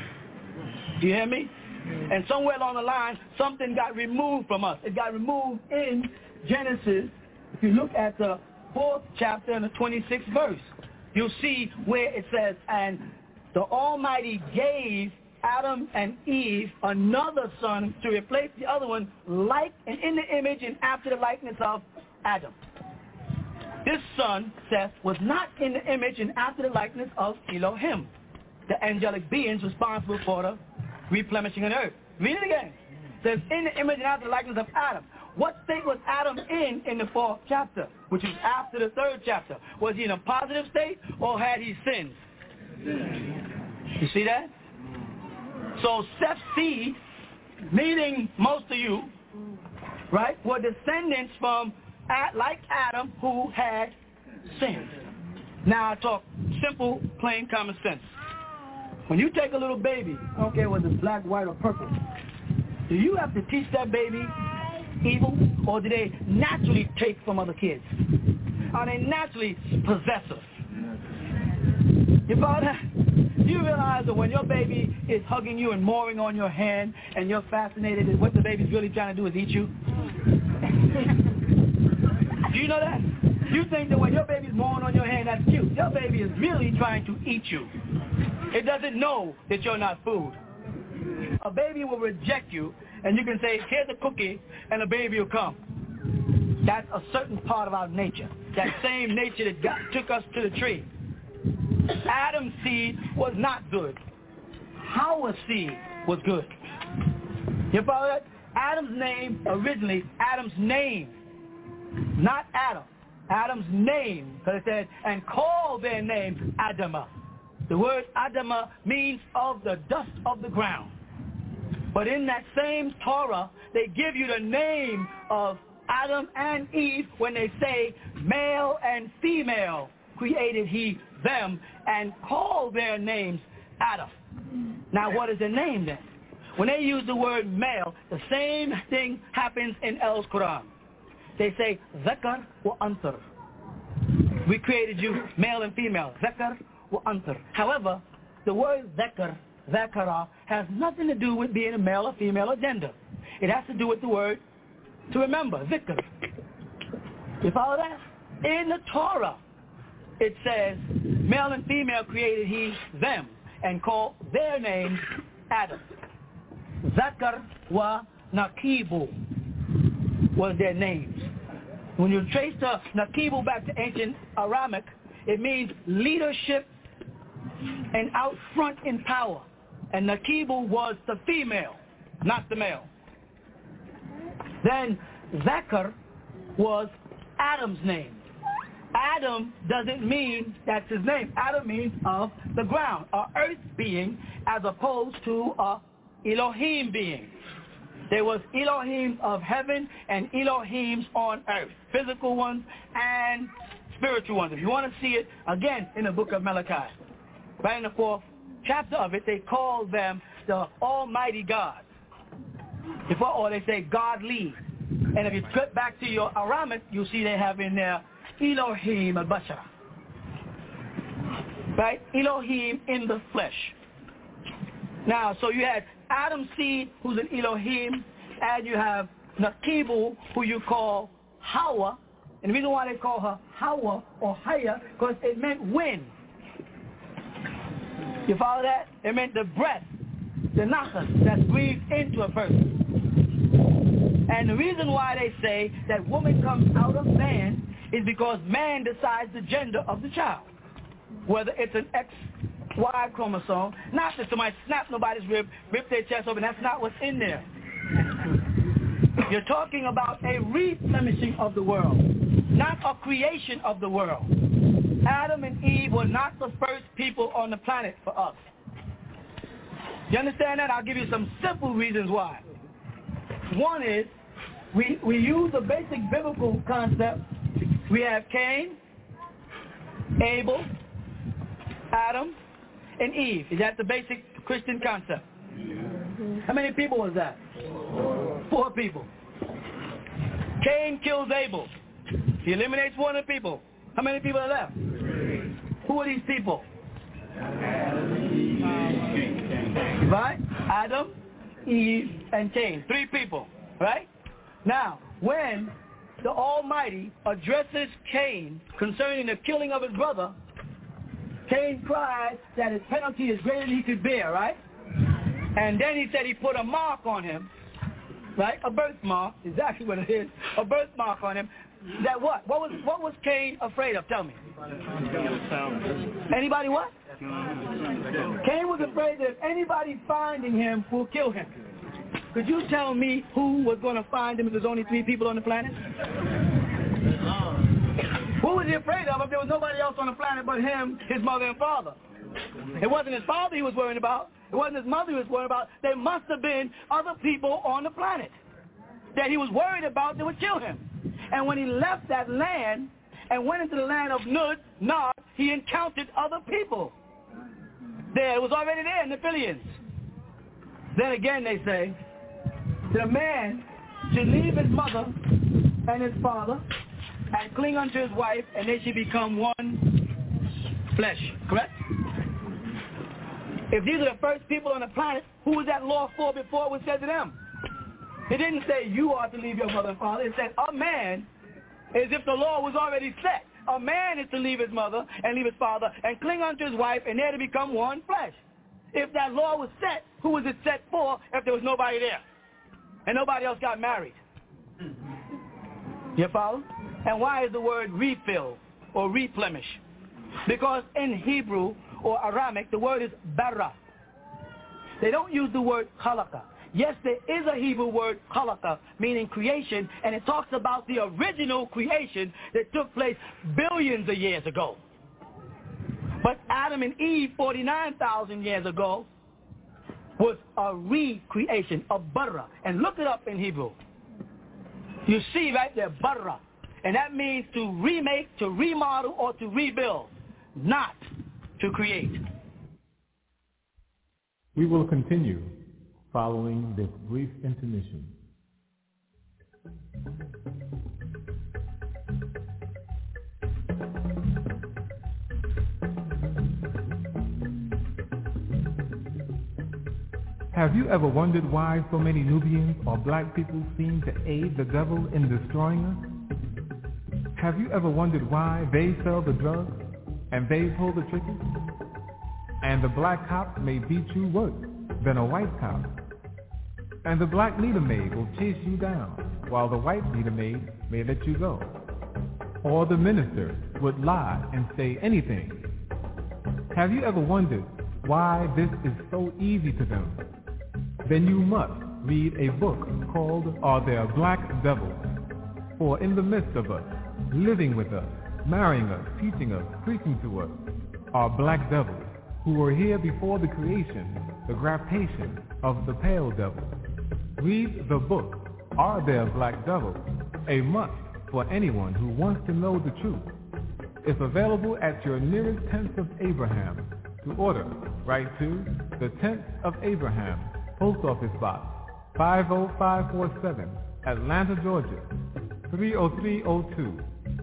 S6: Do you hear me? And somewhere along the line, something got removed from us. It got removed in Genesis. If you look at the 4th chapter and the 26th verse, you'll see where it says, and the Almighty gave Adam and Eve another son to replace the other one, like and in the image and after the likeness of Adam. This son, Seth, was not in the image and after the likeness of Elohim, the angelic beings responsible for the replenishing of the earth. Read it again. It says, in the image and after the likeness of Adam. What state was Adam in the 4th chapter, which is after the 3rd chapter? Was he in a positive state, or had he sinned? You see that? So Seth's seed, meaning most of you, right, were descendants from, like Adam, who had sinned. Now I talk simple, plain, common sense. When you take a little baby, I don't care whether it's black, white, or purple, Do you have to teach that baby evil, or do they naturally take from other kids? Are they naturally possessive? You follow that? You realize that when your baby is hugging you and mooring on your hand and you're fascinated and what the baby's really trying to do is eat you? Do you know that? You think that when your baby's mooring on your hand, that's cute. Your baby is really trying to eat you. It doesn't know that you're not food. A baby will reject you, and you can say, here's a cookie, and a baby will come. That's a certain part of our nature. That same nature that took us to the tree. Adam's seed was not good. Hawa's seed was good. You follow that? Adam's name, originally, Adam's name, not Adam. Adam's name, because it said, and call their name Adamah. The word Adamah means of the dust of the ground. But in that same Torah, they give you the name of Adam and Eve when they say, male and female created he them, and call their names Adam. Now what is the name then? When they use the word male, the same thing happens in El Quran. They say, Zakar wa Antar. We created you male and female. Zakar wa Antar. However, the word Zakar, Zakara, has nothing to do with being a male or female or gender. It has to do with the word to remember, Zikr. You follow that? In the Torah, it says, male and female created he them, and called their names Adam. Zakar wa Nakibu was their names. When you trace the Nakibu back to ancient Aramic, it means leadership and out front in power. And Nakibu was the female, not the male. Then Zakar was Adam's name. Adam doesn't mean that's his name. Adam means of the ground, a earth being, as opposed to a Elohim being. There was Elohims of heaven and Elohims on earth, physical ones and spiritual ones. If you want to see it, again, in the book of Malachi, right in the 4th chapter of it, they call them the Almighty God. Or they say godly. And if you flip back to your Aramic, you'll see they have in there Elohim al-Bashara. Right? Elohim in the flesh. Now, so you had Adam's seed, who's an Elohim, and you have Nakibu, who you call Hawa. And the reason why they call her Hawa or Haya, because it meant wind. You follow that? It meant the breath, the nafas that's breathed into a person. And the reason why they say that woman comes out of man is because man decides the gender of the child. Whether it's an XY chromosome, not that somebody snapped nobody's rib, ripped their chest open, that's not what's in there. You're talking about a replenishing of the world, not a creation of the world. Adam and Eve were not the first people on the planet for us. You understand that? I'll give you some simple reasons why. One is, we use a basic biblical concept. We have Cain, Abel, Adam, and Eve. Is that the basic Christian concept? How many people was that? 4 people. Cain kills Abel. He eliminates one of the people. How many people are left? 3. Who are these people? Right? Adam, Eve, and Cain. 3 people. Right? Now, when the Almighty addresses Cain concerning the killing of his brother, Cain cried that his penalty is greater than he could bear, right? And then he said he put a mark on him, right? A birthmark, exactly what it is, a birthmark on him. That what? What was Cain afraid of? Tell me. Anybody what? Cain was afraid that if anybody finding him will kill him. Could you tell me who was going to find him if there's only 3 people on the planet? Who was he afraid of if there was nobody else on the planet but him, his mother and father? It wasn't his father he was worried about. It wasn't his mother he was worried about. There must have been other people on the planet that he was worried about that would kill him. And when he left that land and went into the land of Nod, he encountered other people. There, it was already there in the Phillians. Then again they say, The man should leave his mother and his father and cling unto his wife, and they should become one flesh. Correct? If these are the first people on the planet, who was that law for before it was said to them? It didn't say you are to leave your mother and father. It said a man, as if the law was already set. A man is to leave his mother and leave his father and cling unto his wife, and they're to become one flesh. If that law was set, who was it set for if there was nobody there? And nobody else got married. You follow? And why is the word refill or replenish? Because in Hebrew or Aramaic, the word is bara. They don't use the word khalaqa. Yes, there is a Hebrew word khalaqa, meaning creation, and it talks about the original creation that took place billions of years ago. But Adam and Eve, 49,000 years ago, was a recreation, a bara. And look it up in Hebrew. You see right there, bara. And that means to remake, to remodel, or to rebuild, not to create.
S4: We will continue following this brief intermission. Have you ever wondered why so many Nubians or black people seem to aid the devil in destroying us? Have you ever wondered why they sell the drugs and they pull the triggers? And the black cop may beat you worse than a white cop. And the black leader maid will chase you down, while the white leader maid may let you go. Or the minister would lie and say anything. Have you ever wondered why this is so easy to them? Then you must read a book called Are There Black Devils? For in the midst of us, living with us, marrying us, teaching us, preaching to us, are black devils who were here before the creation, the graftation of the pale devil. Read the book, Are There Black Devils? A must for anyone who wants to know the truth. It's available at your nearest Tent of Abraham. To order, write to the Tent of Abraham, Post Office Box 50547, Atlanta, Georgia 30302.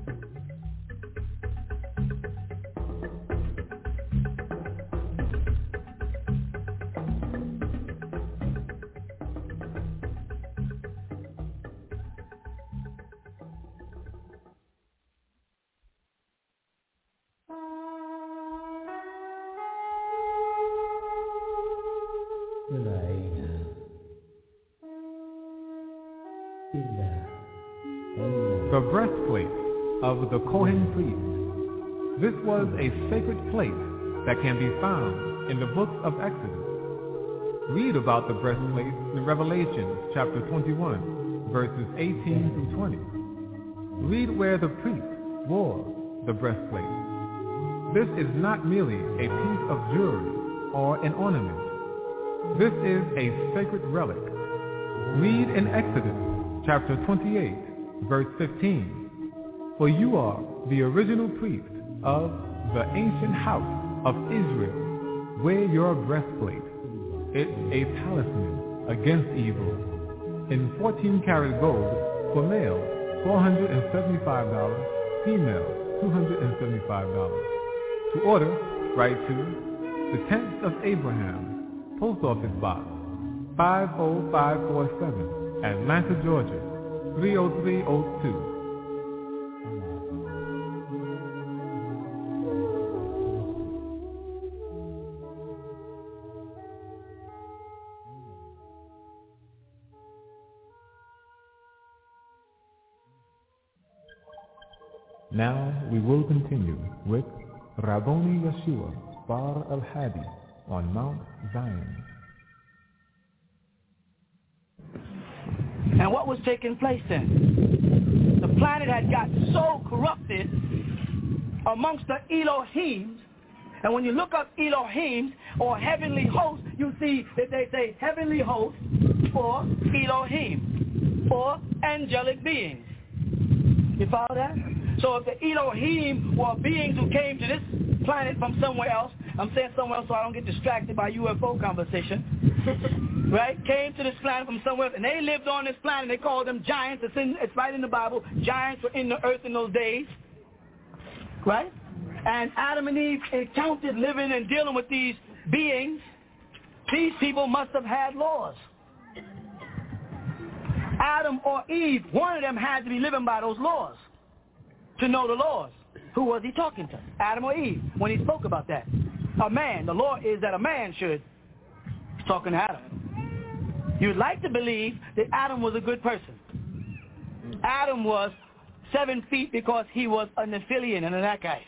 S4: The breastplate of the Kohen priest. This was a sacred plate that can be found in the book of Exodus. Read about the breastplate in Revelation chapter 21, verses 18 through 20. Read where the priest wore the breastplate. This is not merely a piece of jewelry or an ornament. This is a sacred relic. Read in Exodus chapter 28, verse 15. For you are the original priest of the ancient house of Israel. Wear your breastplate. It's a talisman against evil. In 14-karat gold for male, $475, female, $275. To order, write to the Tent of Abraham, Post Office Box 50547, Atlanta, Georgia 30302. Now we will continue with Rabboni Yeshua Bar al-Hadi on Mount Zion.
S6: And what was taking place then? The planet had got so corrupted amongst the Elohims. And when you look up Elohim or heavenly host, you see that they say heavenly host or Elohim or angelic beings. You follow that? So if the Elohim were beings who came to this planet from somewhere else, I'm saying somewhere else so I don't get distracted by UFO conversation. Right? Came to this planet from somewhere else, and they lived on this planet. They called them giants. It's right in the Bible. Giants were in the earth in those days. Right? And Adam and Eve encountered living and dealing with these beings. These people must have had laws. Adam or Eve, one of them had to be living by those laws to know the laws. Who was he talking to? Adam or Eve, when he spoke about that? A man. The law is that a man should. He's talking to Adam. You'd like to believe that Adam was a good person. Adam was 7 feet because he was a Nephilian and an Anakite.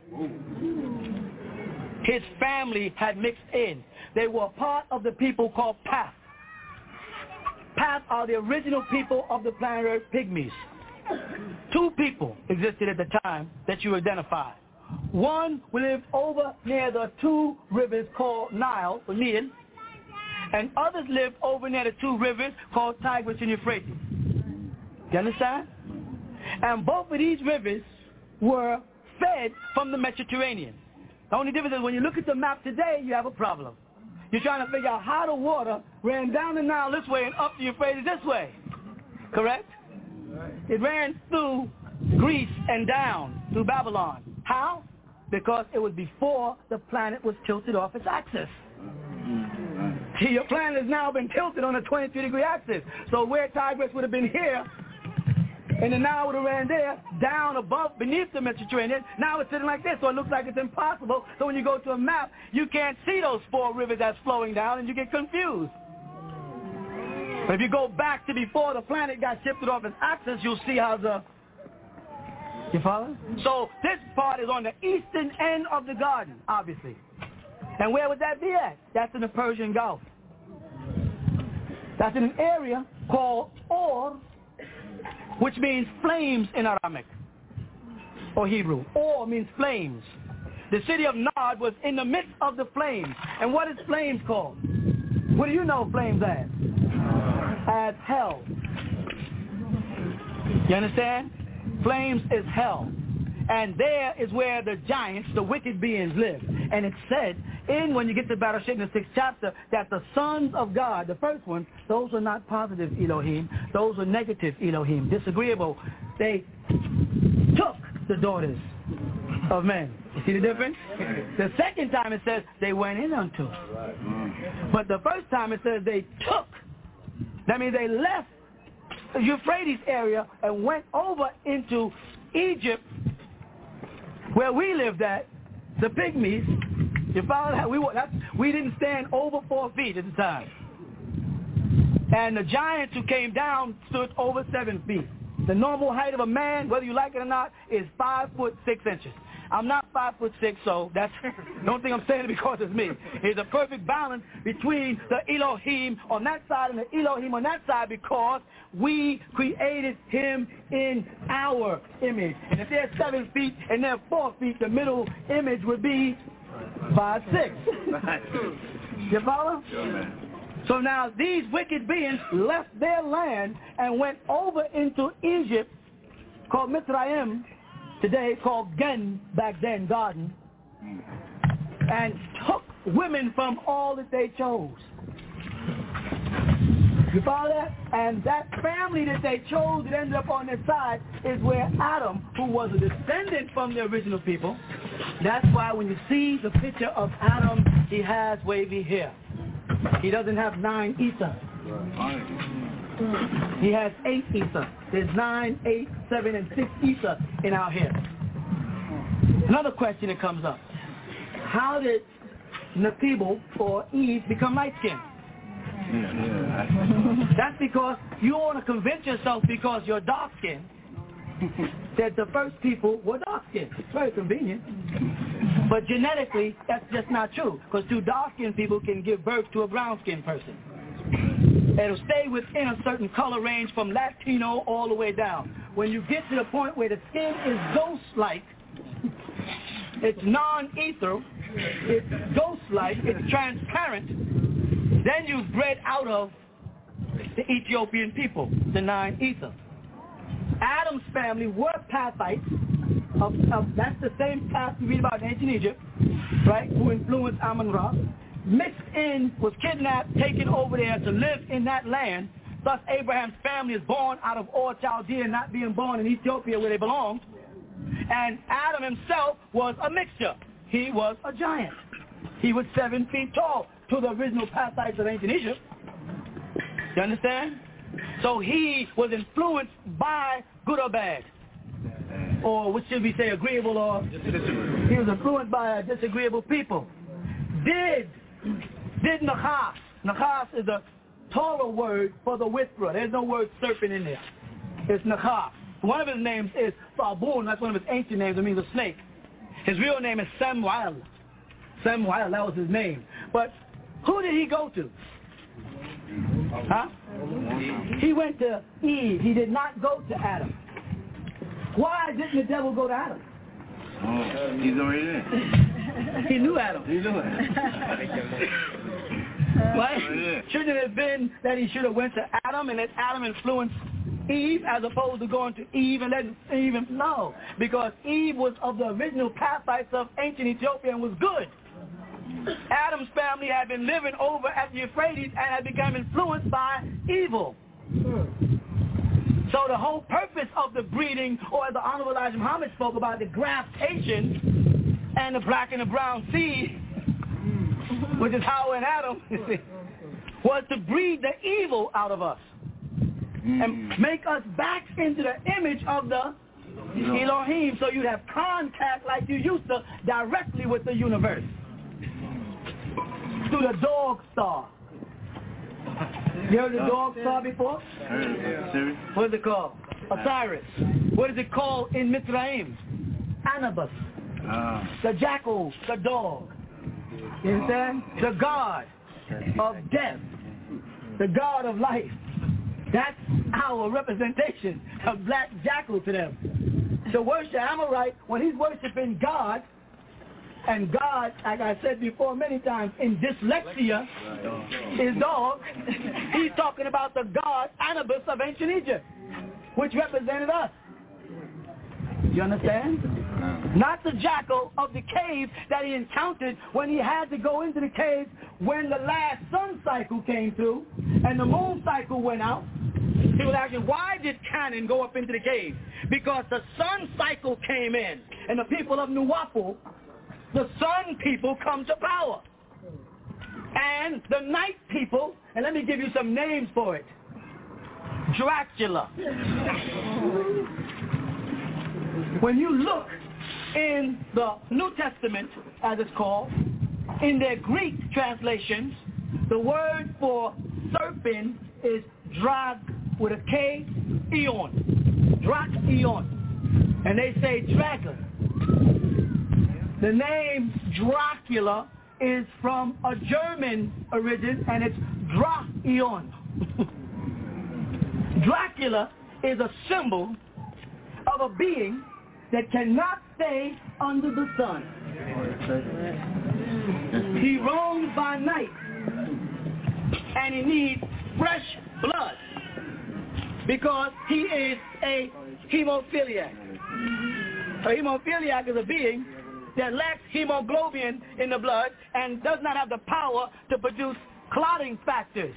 S6: His family had mixed in. They were part of the people called Path. Path are the original people of the planet Earth, pygmies. 2 people existed at the time that you identified. One lived over near the 2 rivers called Nile, or Nile, and others lived over near the 2 rivers called Tigris and Euphrates. You understand? And both of these rivers were fed from the Mediterranean. The only difference is when you look at the map today, you have a problem. You're trying to figure out how the water ran down the Nile this way and up the Euphrates this way. Correct? It ran through Greece and down through Babylon. How? Because it was before the planet was tilted off its axis. See, your planet has now been tilted on a 23-degree axis. So where Tigris would have been here, and the Nile would have ran there, down above, beneath the Mediterranean. Now it's sitting like this, so it looks like it's impossible. So when you go to a map, you can't see those 4 rivers that's flowing down, and you get confused. But if you go back to before the planet got shifted off its axis, you'll see how you follow? So this part is on the eastern end of the garden, obviously. And where would that be at? That's in the Persian Gulf. That's in an area called Or, which means flames in Aramaic or Hebrew. Or means flames. The city of Nod was in the midst of the flames. And what is flames called? What do you know flames as? As hell. You understand? Flames is hell. And there is where the giants, the wicked beings, live. And it's said, when you get to Battleship in the 6th chapter, that the sons of God, the first one, those are not positive Elohim, those are negative Elohim, disagreeable. They took the daughters of men. You see the difference? The second time it says they went in unto. But the first time it says they took. That means they left the Euphrates area and went over into Egypt, where we lived at, the pygmies. You follow that? We didn't stand over 4 feet at the time. And the giants who came down stood over 7 feet. The normal height of a man, whether you like it or not, is 5 foot 6 inches. I'm not 5 foot 6, so don't think I'm saying it because it's me. There's a perfect balance between the Elohim on that side and the Elohim on that side, because we created him in our image. And if they're 7 feet and they're 4 feet, the middle image would be 5'6". You follow? So now these wicked beings left their land and went over into Egypt, called Mitzrayim, today called Gen, back then Garden, and took women from all that they chose. You follow that? And that family that they chose that ended up on their side is where Adam, who was a descendant from the original people, that's why when you see the picture of Adam, he has wavy hair. He doesn't have 9 ether. He has 8 ether. There's 9, 8, 7, and 6 ether in our hair. Another question that comes up. How did Nephibel or Eve become light-skinned? That's because you want to convince yourself, because you're dark-skinned, that the first people were dark-skinned. It's very convenient. But genetically, that's just not true, because 2 dark-skinned people can give birth to a brown-skinned person. It'll stay within a certain color range from Latino all the way down. When you get to the point where the skin is ghost-like, it's non-ether, it's ghost-like, it's transparent, then you've bred out of the Ethiopian people, the 9 ether. Adam's family were Pathites. That's the same path you read about in ancient Egypt. right, who influenced Amun-Ra, mixed in, was kidnapped, taken over there to live in that land. Thus, Abraham's family is born out of Ur Chaldea, not being born in Ethiopia where they belonged. And Adam himself was a mixture. He was a giant. He was 7 feet tall to the original Pathites of ancient Egypt. You understand? So he was influenced by good or bad. Or what should we say, agreeable or... He was influenced by disagreeable people. Did Nakhas. Nakhas is a taller word for the whisperer. There's no word serpent in there. It's Nakhas. One of his names is Sabun. That's one of his ancient names. It means a snake. His real name is Samuel. Samuel, that was his name. But who did he go to? Huh? He went to Eve. He did not go to Adam. Why didn't the devil go to Adam?
S9: He's already there.
S6: He knew Adam.
S9: He knew it.
S6: Right? Shouldn't it have been that he should have went to Adam and let Adam influence Eve as opposed to going to Eve and letting Eve? No, because Eve was of the original Pathites of ancient Ethiopia and was good. Adam's family had been living over at the Euphrates and had become influenced by evil. So the whole purpose of the breeding, or as the Honorable Elijah Muhammad spoke about, the graftation and the black and the brown seed, which is Hawa and Adam, was to breed the evil out of us and make us back into the image of the Elohim, so you'd have contact like you used to directly with the universe. Through the dog star. You heard the dog star before? What is it called? Osiris. What is it called in Mitzrayim? Anubis. The jackal, the dog. You understand? The god of death. The god of life. That's our representation of black jackal to them. To worship Amorite, when he's worshiping God, and God, like I said before many times, in dyslexia, is dog, he's talking about the god Anubis of ancient Egypt, which represented us. You understand? Not the jackal of the cave that he encountered when he had to go into the cave when the last sun cycle came through and the moon cycle went out. He was asking, why did Canaan go up into the cave? Because the sun cycle came in, and the people of Nuwapu, the sun people, come to power. And the night people, and let me give you some names for it. Dracula. When you look in the New Testament, as it's called, in their Greek translations, the word for serpent is drag with a K, eon. Drac-eon. And they say dragon. The name Dracula is from a German origin, and it's Drac-eon. Dracula is a symbol of a being that cannot stay under the sun. He roams by night, and he needs fresh blood because he is a hemophiliac. A hemophiliac is a being that lacks hemoglobin in the blood and does not have the power to produce clotting factors.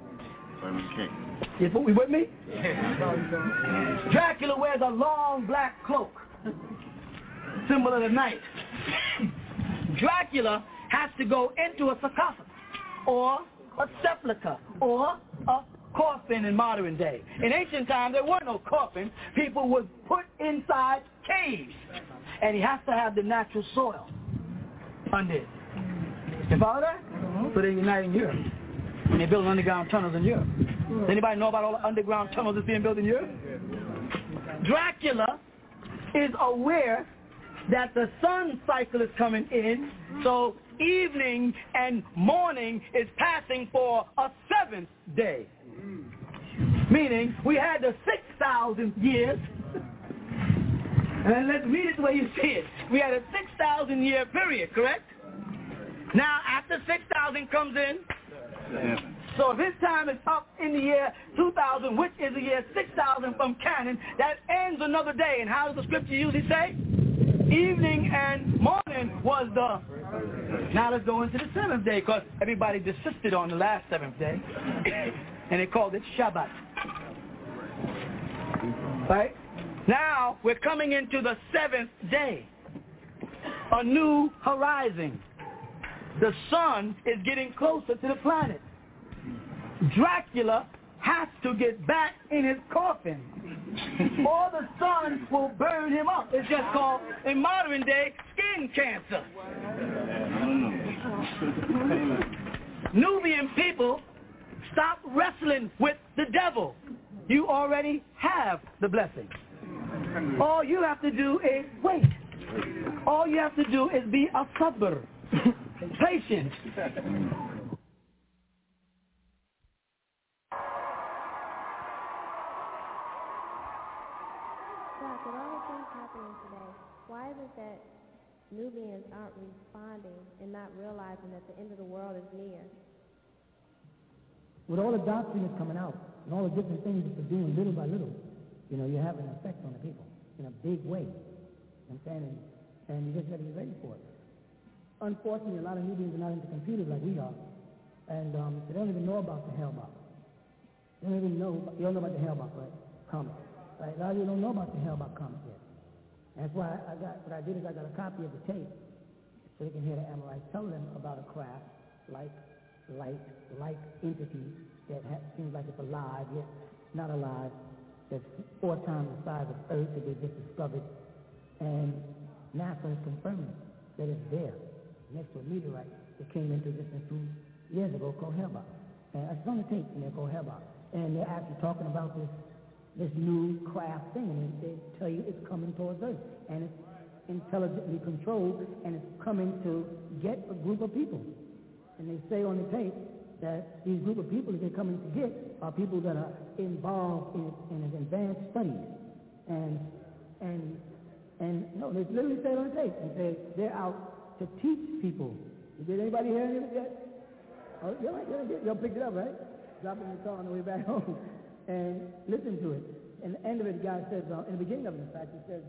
S6: You with me? Dracula wears a long black cloak, symbol of the night. Dracula has to go into a sarcophagus or a sepulcher or a coffin in modern day. In ancient times, there were no coffins. People were put inside caves, and he has to have the natural soil under it. You follow that? So they're uniting Europe. And they're building underground tunnels in Europe. Does anybody know about all the underground tunnels that's being built in Europe? Dracula is aware that the sun cycle is coming in, so evening and morning is passing for a 7th day. Meaning, we had the 6,000 years, and let's read it the way you see it. We had a 6,000 year period, correct? Now, after 6,000 comes in, so if his time is up in the year 2000, which is the year 6,000 from Canaan, that ends another day. And how does the scripture usually say? evening and morning was the... Now let's go into the seventh day, because everybody desisted on the last seventh day. And they called it Shabbat. Right? Now we're coming into the seventh day. A new horizon. The sun is getting closer to the planet. Dracula has to get back in his coffin, or the sun will burn him up. It's just called, in modern day, skin cancer. Nubian people, stop wrestling with the devil. You already have the blessing. All you have to do is wait. All you have to do is be a sabr, patient.
S10: With all the things happening today, why is it that Nubians aren't responding and not realizing that the end of the world is near?
S11: With all the doctrine that's coming out, and all the different things that they're doing little by little, you know, you have an effect on the people in a big way. You know what I'm saying? And you just got to be ready for it. Unfortunately, a lot of Nubians are not into computers like we are, and they don't even know about the Hellbox. They don't even know, you don't know about the Hellbox, right? Comic. Right? A lot of you don't know about the Hellbox comic yet. And that's why what I did is I got a copy of the tape, so they can hear the Amorites tell them about a craft like entity that seems like it's alive, yet not alive, that's 4 times the size of Earth that they just discovered. And NASA is confirming that it's there, next to a meteorite that came into existence 2 years ago called Hellbox. And it's on the tape, and they're called Hellbox. And they're actually talking about this new craft thing, and they tell you it's coming towards Earth, and it's intelligently controlled, and it's coming to get a group of people. And they say on the tape that these group of people that they're coming to get are people that are involved in advanced studies. And no, they literally say it on the tape, and say they're out to teach people. Did anybody hear any of it yet? Oh, y'all picked it up, right? Drop it in the car on the way back home. And listen to it. And the end of it, the guy says, in the beginning of it, in fact, he says,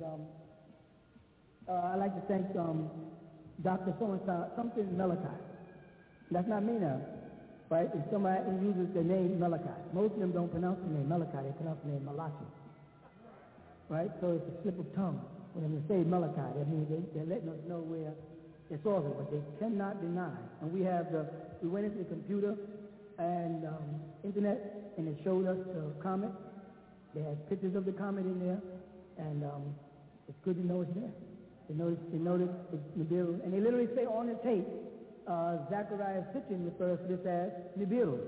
S11: I'd like to thank Dr. So-and-so, something Malachi. That's not me now, right? If somebody uses the name Malachi. Most of them don't pronounce the name Malachi, they pronounce the name Malachi. Right? So it's a slip of tongue. When they say Malachi, that means they're letting us know where it's over, but they cannot deny. And we went into the computer and internet, and it showed us the comet. They had pictures of the comet in there, and it's good to know it's there. They noticed it's Nibiru, and they literally say on the tape, Zechariah Sitchin refers to this as Nibiru.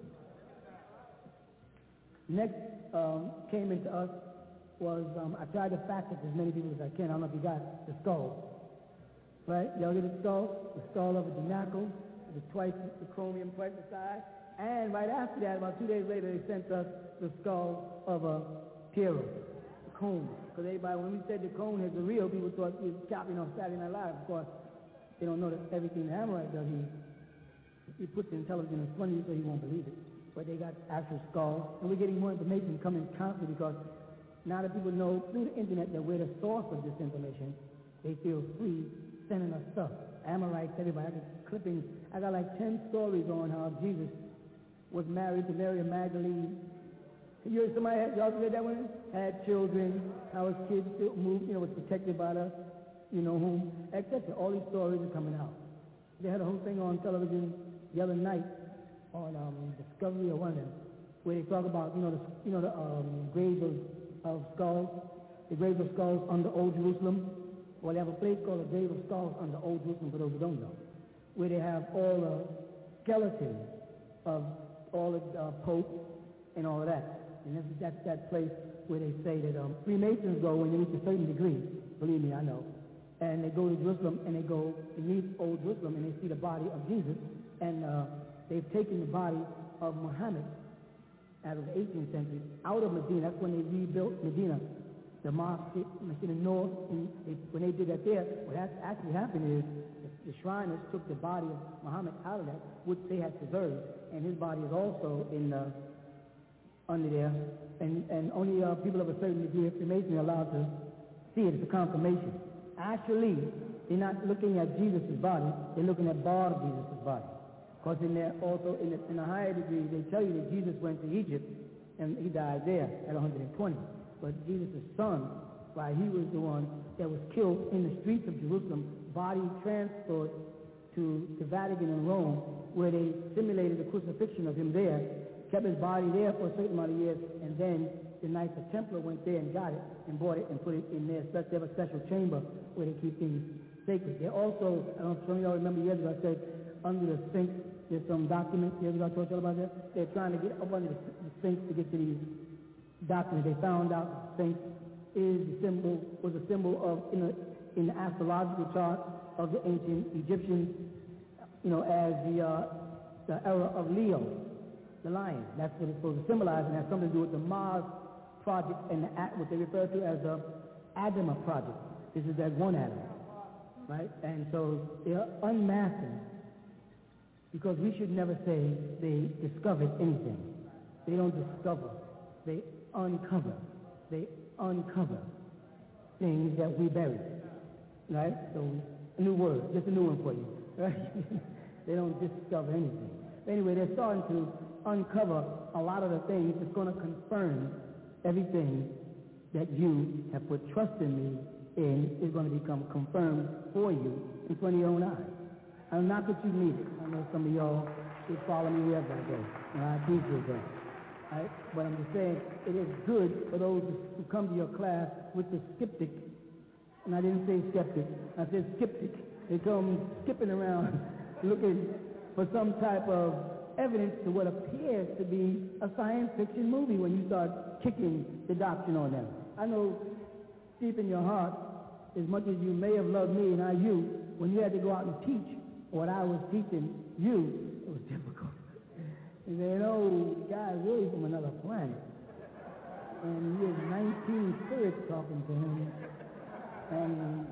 S11: Next came into us was, I tried to fact check as many people as I can. I don't know if you got the skull. Right? Y'all get the skull? The skull of a denacle, the chromium twice the size. And right after that, about 2 days later, they sent us the skull of a Tiro, the cone. Because everybody, when we said the cone is the real, people thought we were copying on Saturday Night Live. Of course, they don't know that everything the Amorite does, he puts the intelligence in front of you so you won't believe it. But they got actual skulls. And we're getting more information coming constantly because now that people know through the internet that we're the source of this information, they feel free sending us stuff. Amorites, everybody, I got clippings. I got like 10 stories on how Jesus was married to Mary Magdalene. Y'all read that one? Had children, how his kids moved, was protected by the, whom, etc. All these stories are coming out. They had a whole thing on television the other night on Discovery or one of them, where they talk about, the graves of skulls, the graves of skulls under Old Jerusalem. Well, they have a place called the Grave of Skulls under Old Jerusalem, for those who don't know, where they have all the skeletons of all the popes and all of that. And that's that place where they say that Freemasons go when they reach a certain degree. Believe me, I know. And they go to Jerusalem, and they go beneath Old Jerusalem, and they see the body of Jesus. And they've taken the body of Muhammad out of the 18th century out of Medina. That's when they rebuilt Medina. The mosque in the north, and when they did that there, what actually happened is the Shriners took the body of Muhammad out of that, which they had preserved, and his body is also under there, and only people of a certain degree of Freemasonry are allowed to see it. It's a confirmation. actually, they're not looking at Jesus' body, they're looking at part of Jesus' body. Because in a higher degree, they tell you that Jesus went to Egypt and he died there at 120. But Jesus' son, right, he was the one that was killed in the streets of Jerusalem, body transferred to the Vatican in Rome, where they simulated the crucifixion of him there, kept his body there for a certain amount of years, and then the Knights of Templar went there and got it and bought it and put it in there. They have a special chamber where they keep things sacred. They also, I don't know if some of y'all remember years ago, I said under the Sphinx, there's some documents, years ago I told y'all about that. They're trying to get up under the Sphinx to get to these documents. They found out the Sphinx was a symbol of, in the astrological chart of the ancient Egyptians, as the era of Leo, the lion. That's what it's supposed to symbolize, and has something to do with the Mars project and what they refer to as the Adama project. This is that one atom, right? And so they're unmasking, because we should never say they discovered anything. They don't discover. They uncover. They uncover things that we buried, right? So a new word, just a new one for you, right? They don't discover anything. Anyway, they're starting to uncover a lot of the things that's going to confirm everything that you have put trust in me in is going to become confirmed for you in front of your own eyes. I'm not that you need it. I know some of y'all should follow me wherever I go, and I appreciate that. Right? But I'm just saying, it is good for those who come to your class with the skeptic, and I didn't say skeptic, I said skeptic. They come skipping around looking for some type of evidence to what appears to be a science fiction movie when you start kicking the doctrine on them. I know deep in your heart, as much as you may have loved me and I you, when you had to go out and teach what I was teaching you, it was difficult. And then, oh, the guy's really from another planet. And he has 19 spirits talking to him. And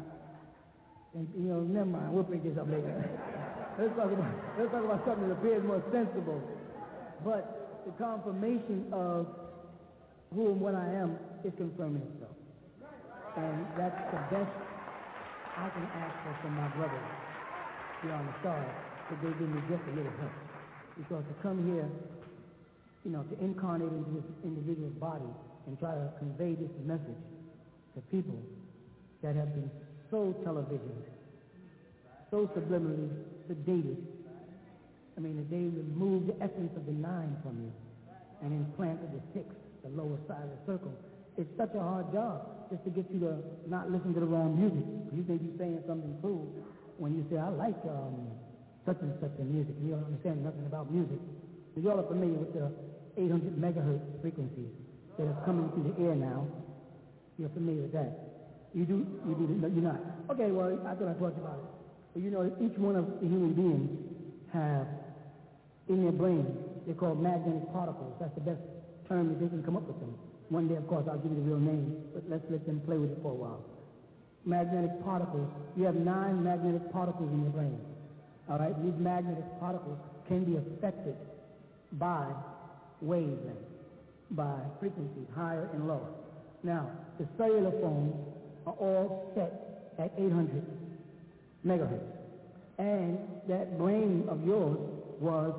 S11: never mind, we'll pick this up later. Let's talk about something that appears more sensible. But the confirmation of who and what I am is confirming itself. And that's the best I can ask for from my brothers here on the stars, that they give me just a little help. Because to come here, to incarnate into this individual's body and try to convey this message to people that have been so televisioned, so subliminally sedated. I mean, that they removed the essence of the 9 from you and implanted the 6, the lower side of the circle. It's such a hard job just to get you to not listen to the wrong music. You think you're saying something cool when you say, I like such and such music. You don't understand nothing about music. So you all are familiar with the 800 megahertz frequencies that are coming through the air now. You're familiar with that. You do, no, you're not. Okay, well, I thought I taught you about it. But each one of the human beings have in their brain, they're called magnetic particles. That's the best term that they can come up with them. One day, of course, I'll give you the real name, but let's let them play with it for a while. Magnetic particles. You have 9 magnetic particles in your brain. All right? These magnetic particles can be affected by wavelengths, by frequencies, higher and lower. Now, the cellular phones are all set at 800 megahertz. And that brain of yours was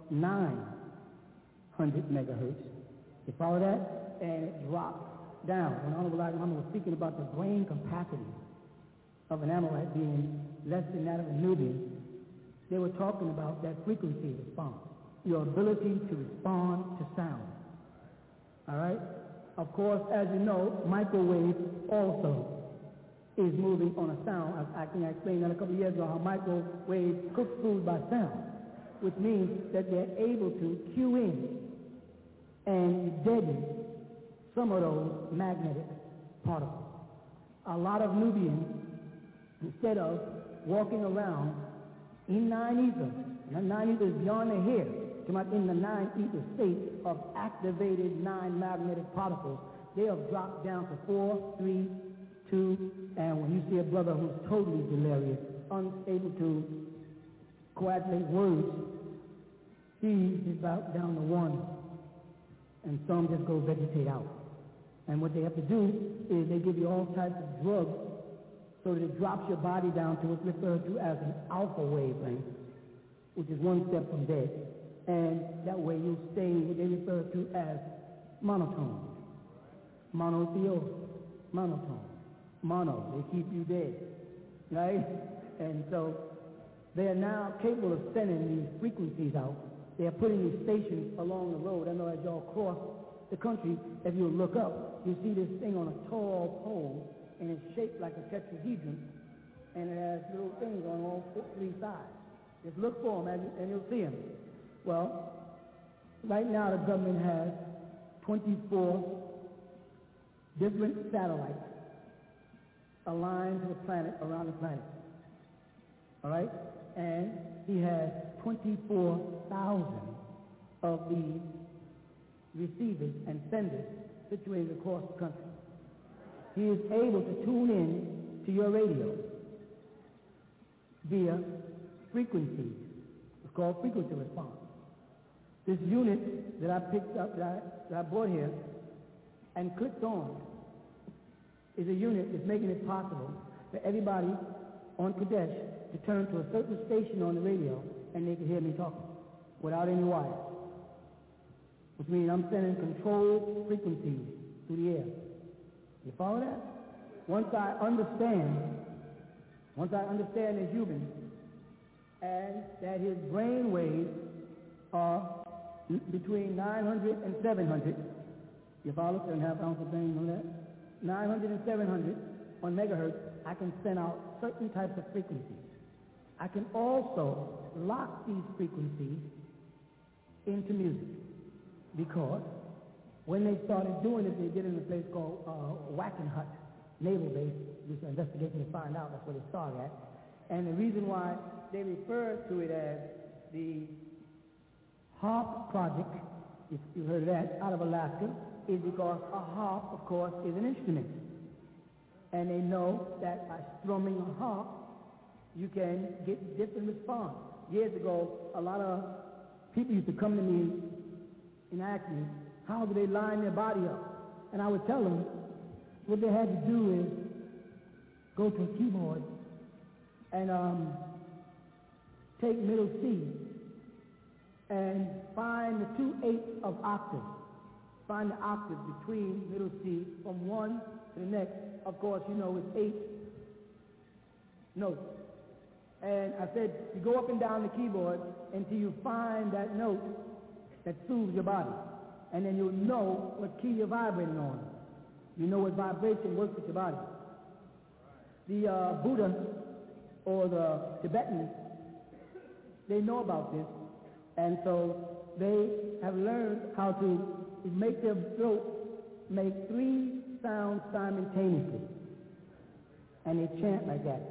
S11: 900 megahertz. You follow that? And it dropped down. When Honorable Elijah Muhammad was speaking about the brain capacity of an Amorite being less than that of a Nubian, they were talking about that frequency response, your ability to respond to sound. All right? Of course, as you know, microwave also is moving on a sound. I think I explained that a couple of years ago, how microwaves cook food by sound, which means that they're able to cue in and deaden some of those magnetic particles. A lot of Nubians, instead of walking around in 9 ether, and 9 ether is beyond the hair, come out in the 9 ether state of activated 9 magnetic particles, they have dropped down to 4, 3, 2, and when you see a brother who's totally delirious, unable to coagulate words, he is about down to 1, and some just go vegetate out. And what they have to do is they give you all types of drugs so that it drops your body down to what's referred to as an alpha wavelength, which is one step from dead. And that way you stay what they refer to as monotone. Monotheos, monotone. Mono, they keep you dead, right? And so they are now capable of sending these frequencies out. They are putting these stations along the road. I know as y'all cross the country, if you look up, you see this thing on a tall pole, and it's shaped like a tetrahedron, and it has little things on all three sides. Just look for them, and you'll see them. Well, right now the government has 24 different satellites aligned to the planet, around the planet. All right? And he has 24,000 of these receivers and senders situated across the country. He is able to tune in to your radio via frequencies. It's called frequency response. This unit that I picked up, that I brought here and clicked on, is a unit that's making it possible for everybody on Kadesh to turn to a certain station on the radio and they can hear me talking without any wires. Which means I'm sending controlled frequencies through the air. You follow that? Once I understand as human, and that his brain waves are between 900 and 700, you follow? 7.5 ounces of brain, you know that? 900 and 700 on megahertz, I can send out certain types of frequencies. I can also lock these frequencies into music, because when they started doing it, they did it in a place called Wackenhut Naval Base. This investigation to find out that's where they started at. And the reason why they refer to it as the HARP project, if you heard of that, out of Alaska, is because a harp, of course, is an instrument. And they know that by strumming a harp, you can get different response. Years ago, a lot of people used to come to me and ask me, how do they line their body up? And I would tell them what they had to do is go to a keyboard and take middle C and find the 2/8 of octaves. Find the octave between middle C from one to the next. Of course, you know it's 8 notes. And I said, you go up and down the keyboard until you find that note that soothes your body. And then you'll know what key you're vibrating on. You know what vibration works with your body. The Buddha or the Tibetans, they know about this. And so they have learned how to make their throat make 3 sounds simultaneously. And they chant like that.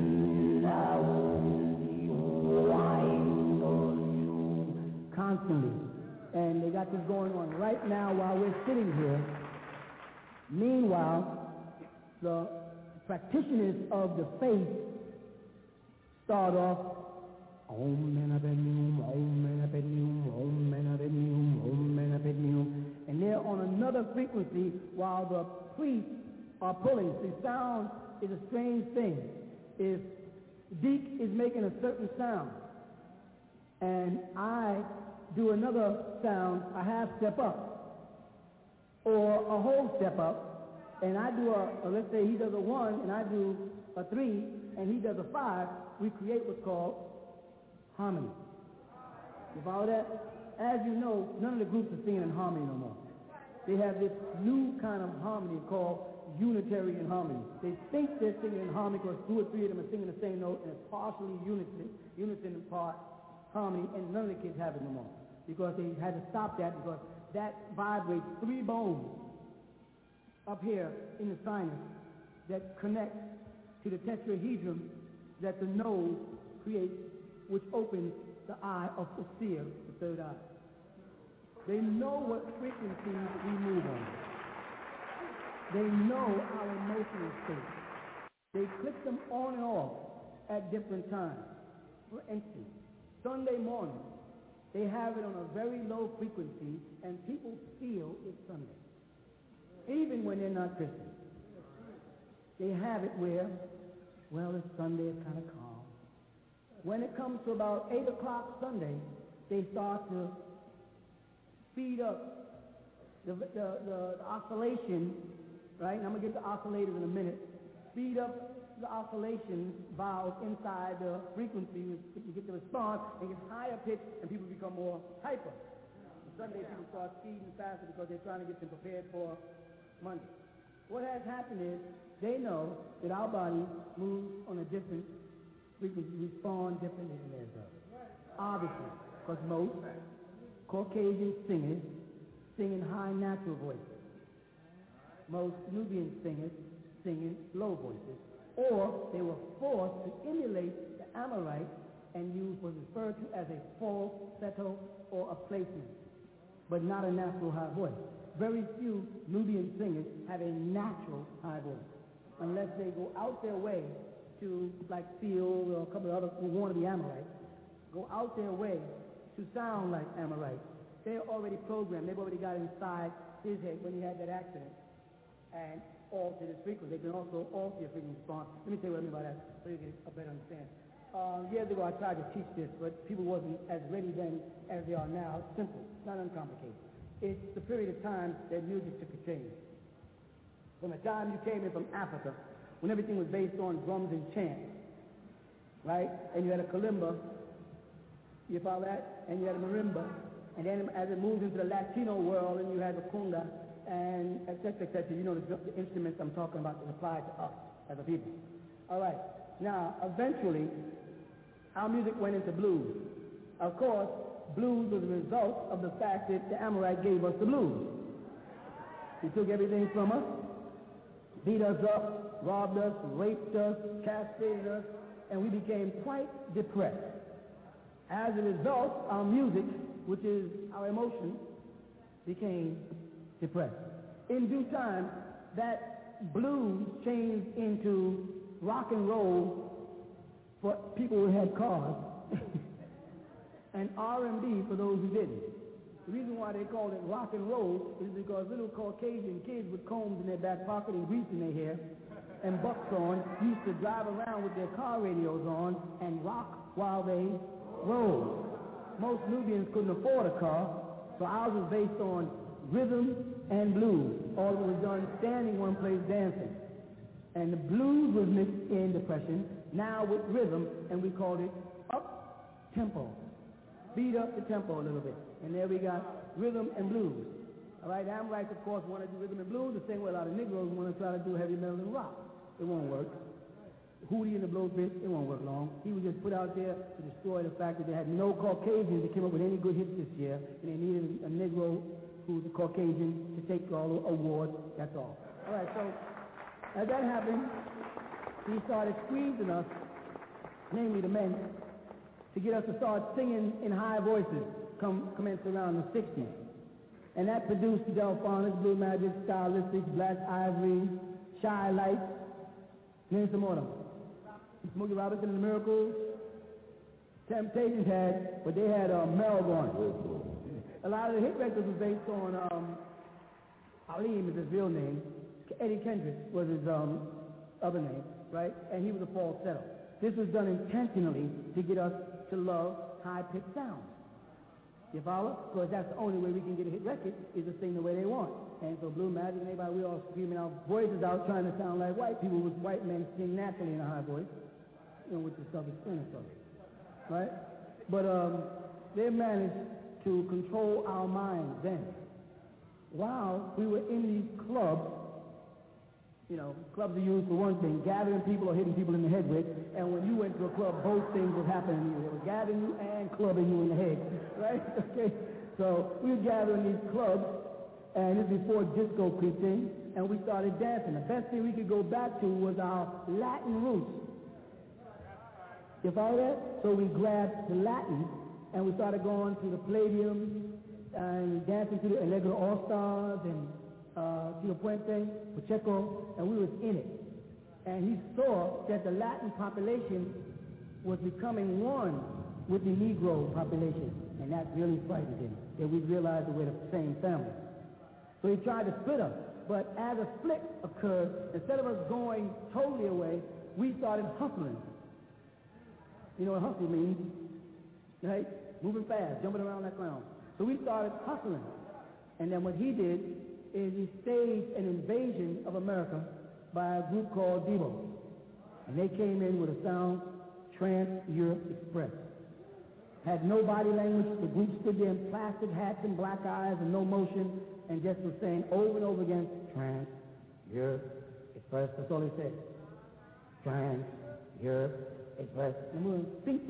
S11: Constantly. And they got this going on right now while we're sitting here. Meanwhile, the practitioners of the faith start off Om Mena Padme Hum, Om Mena Padme Hum, Om Mena Padme Hum, Om Mena Padme Hum. And they're on another frequency while the priests are pulling. See, sound is a strange thing. If Deke is making a certain sound and I do another sound, a half step up or a whole step up, and I do let's say he does a 1 and I do a 3 and he does a 5, we create what's called harmony. You follow that? As you know, none of the groups are singing in harmony no more. They have this new kind of harmony called Unitarian harmony. They think they're singing in harmony because 2 or 3 of them are singing the same note and it's partially unison in part harmony, and none of the kids have it no more because they had to stop that because that vibrates 3 bones up here in the sinus that connect to the tetrahedron that the nose creates, which opens the eye of the seer, the third eye. They know what frequencies we move on. They know our emotional state. They click them on and off at different times. For instance, Sunday morning, they have it on a very low frequency, and people feel it's Sunday, even when they're not Christian. They have it where Well, it's Sunday, it's kind of calm. When it comes to about 8 o'clock Sunday, they start to speed up the oscillation, right? And I'm going to get to oscillators in a minute. Speed up the oscillation valves inside the frequency. You get the response, and it gets higher pitch, and people become more hyper. On Sunday, people start speeding faster because they're trying to get them prepared for Monday. What has happened is they know that our body moves on a different frequency, respond differently than theirs does. Obviously, because most Caucasian singers sing in high natural voices. Most Nubian singers sing in low voices. Or they were forced to emulate the Amorite and use what's referred to as a falsetto or a placement, but not a natural high voice. Very few Nubian singers have a natural high voice, unless they go out their way to, like Field or a couple of others who want to be Amorite, go out their way to sound like Amorite. They're already programmed. They've already got inside his head when he had that accident and alter his frequency. They can also alter your frequency response. Let me tell you what I mean by that so you get a better understanding. Years ago I tried to teach this, but people wasn't as ready then as they are now. It's simple. It's not uncomplicated. It's the period of time that music took a change. From the time you came in from Africa, when everything was based on drums and chant, right? And you had a kalimba, you follow that? And you had a marimba. And then as it moved into the Latino world, and you had the conga, and et cetera, you know the instruments I'm talking about that apply to us as a people. All right. Now, eventually, our music went into blues. Of course, blues was a result of the fact that the Amorite gave us the blues. He took everything from us, beat us up, robbed us, raped us, castrated us, and we became quite depressed. As a result, our music, which is our emotion, became depressed. In due time, that blues changed into rock and roll for people who had cars, and R&B for those who didn't. The reason why they called it rock and roll is because little Caucasian kids with combs in their back pocket and grease in their hair and bucks on used to drive around with their car radios on and rock while they rolled. Most Nubians couldn't afford a car, so ours was based on rhythm and blues. All of it was done standing one place dancing. And the blues was mixed in depression, now with rhythm, and we called it up-tempo. Beat up the tempo a little bit. And there we got rhythm and blues. All right, the Amorites, of course, want to do rhythm and blues the same way a lot of Negroes want to try to do heavy metal and rock. It won't work. Hootie and the Blowfish, it won't work long. He was just put out there to destroy the fact that they had no Caucasians that came up with any good hits this year, and they needed a Negro who's a Caucasian to take all the awards. That's all. All right, so as that happened, he started squeezing us, namely the men, to get us to start singing in high voices, commenced around the 60s. And that produced Delphonics, Blue Magic, Stylistics, Black Ivory, Shy Lights, name some more of them. Smokey Robinson and the Miracles. Temptations had, but they had Mel going. A lot of the hit records was based on Aleem is his real name. Eddie Kendrick was his other name, right? And he was a falsetto. This was done intentionally to get us to love high-pitched sounds. You follow? Because that's the only way we can get a hit record is to sing the way they want. And so Blue Magic and everybody, we all screaming our voices out trying to sound like white people with white men sing naturally in a high voice, you know, with the Southern Spring and stuff, right? But they managed to control our minds then. While we were in these clubs, you know, clubs are used for one thing, gathering people or hitting people in the head with, and when you went to a club, both things were happening to you. They were gathering you and clubbing you in the head, right? Okay, so we were gathering these clubs, and this is before disco creeped in, and we started dancing. The best thing we could go back to was our Latin roots. You follow that? So we grabbed the Latin, and we started going to the Palladium, and dancing to the Allegro All-Stars, and Tio Puente, Pacheco, and we was in it. And he saw that the Latin population was becoming one with the Negro population, and that really frightened him, that we realized that we're the same family. So he tried to split us, but as a split occurred, instead of us going totally away, we started hustling. You know what hustle means, right? Moving fast, jumping around like clowns. So we started hustling. And then what he did is he staged an invasion of America by a group called Devo. And they came in with a sound, Trans-Europe Express. Had no body language. The group stood there in plastic hats and black eyes and no motion and just was saying over and over again, Trans-Europe Express. That's all they said. Trans-Europe Express. And we were and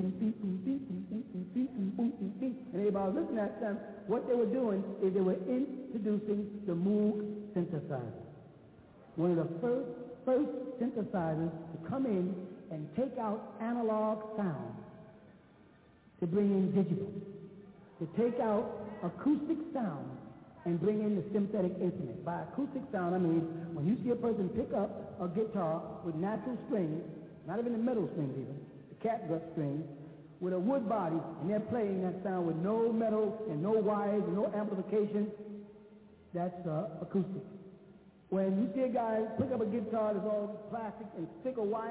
S11: everybody was listening at that time. What they were doing is they were introducing the Moog synthesizer. One of the first synthesizers to come in and take out analog sound to bring in digital, to take out acoustic sound and bring in the synthetic instrument. By acoustic sound, I mean when you see a person pick up a guitar with natural strings, not even the metal strings even, the catgut strings, with a wood body, and they're playing that sound with no metal and no wires and no amplification, that's acoustic. When you see a guy pick up a guitar that's all plastic and stick a wire,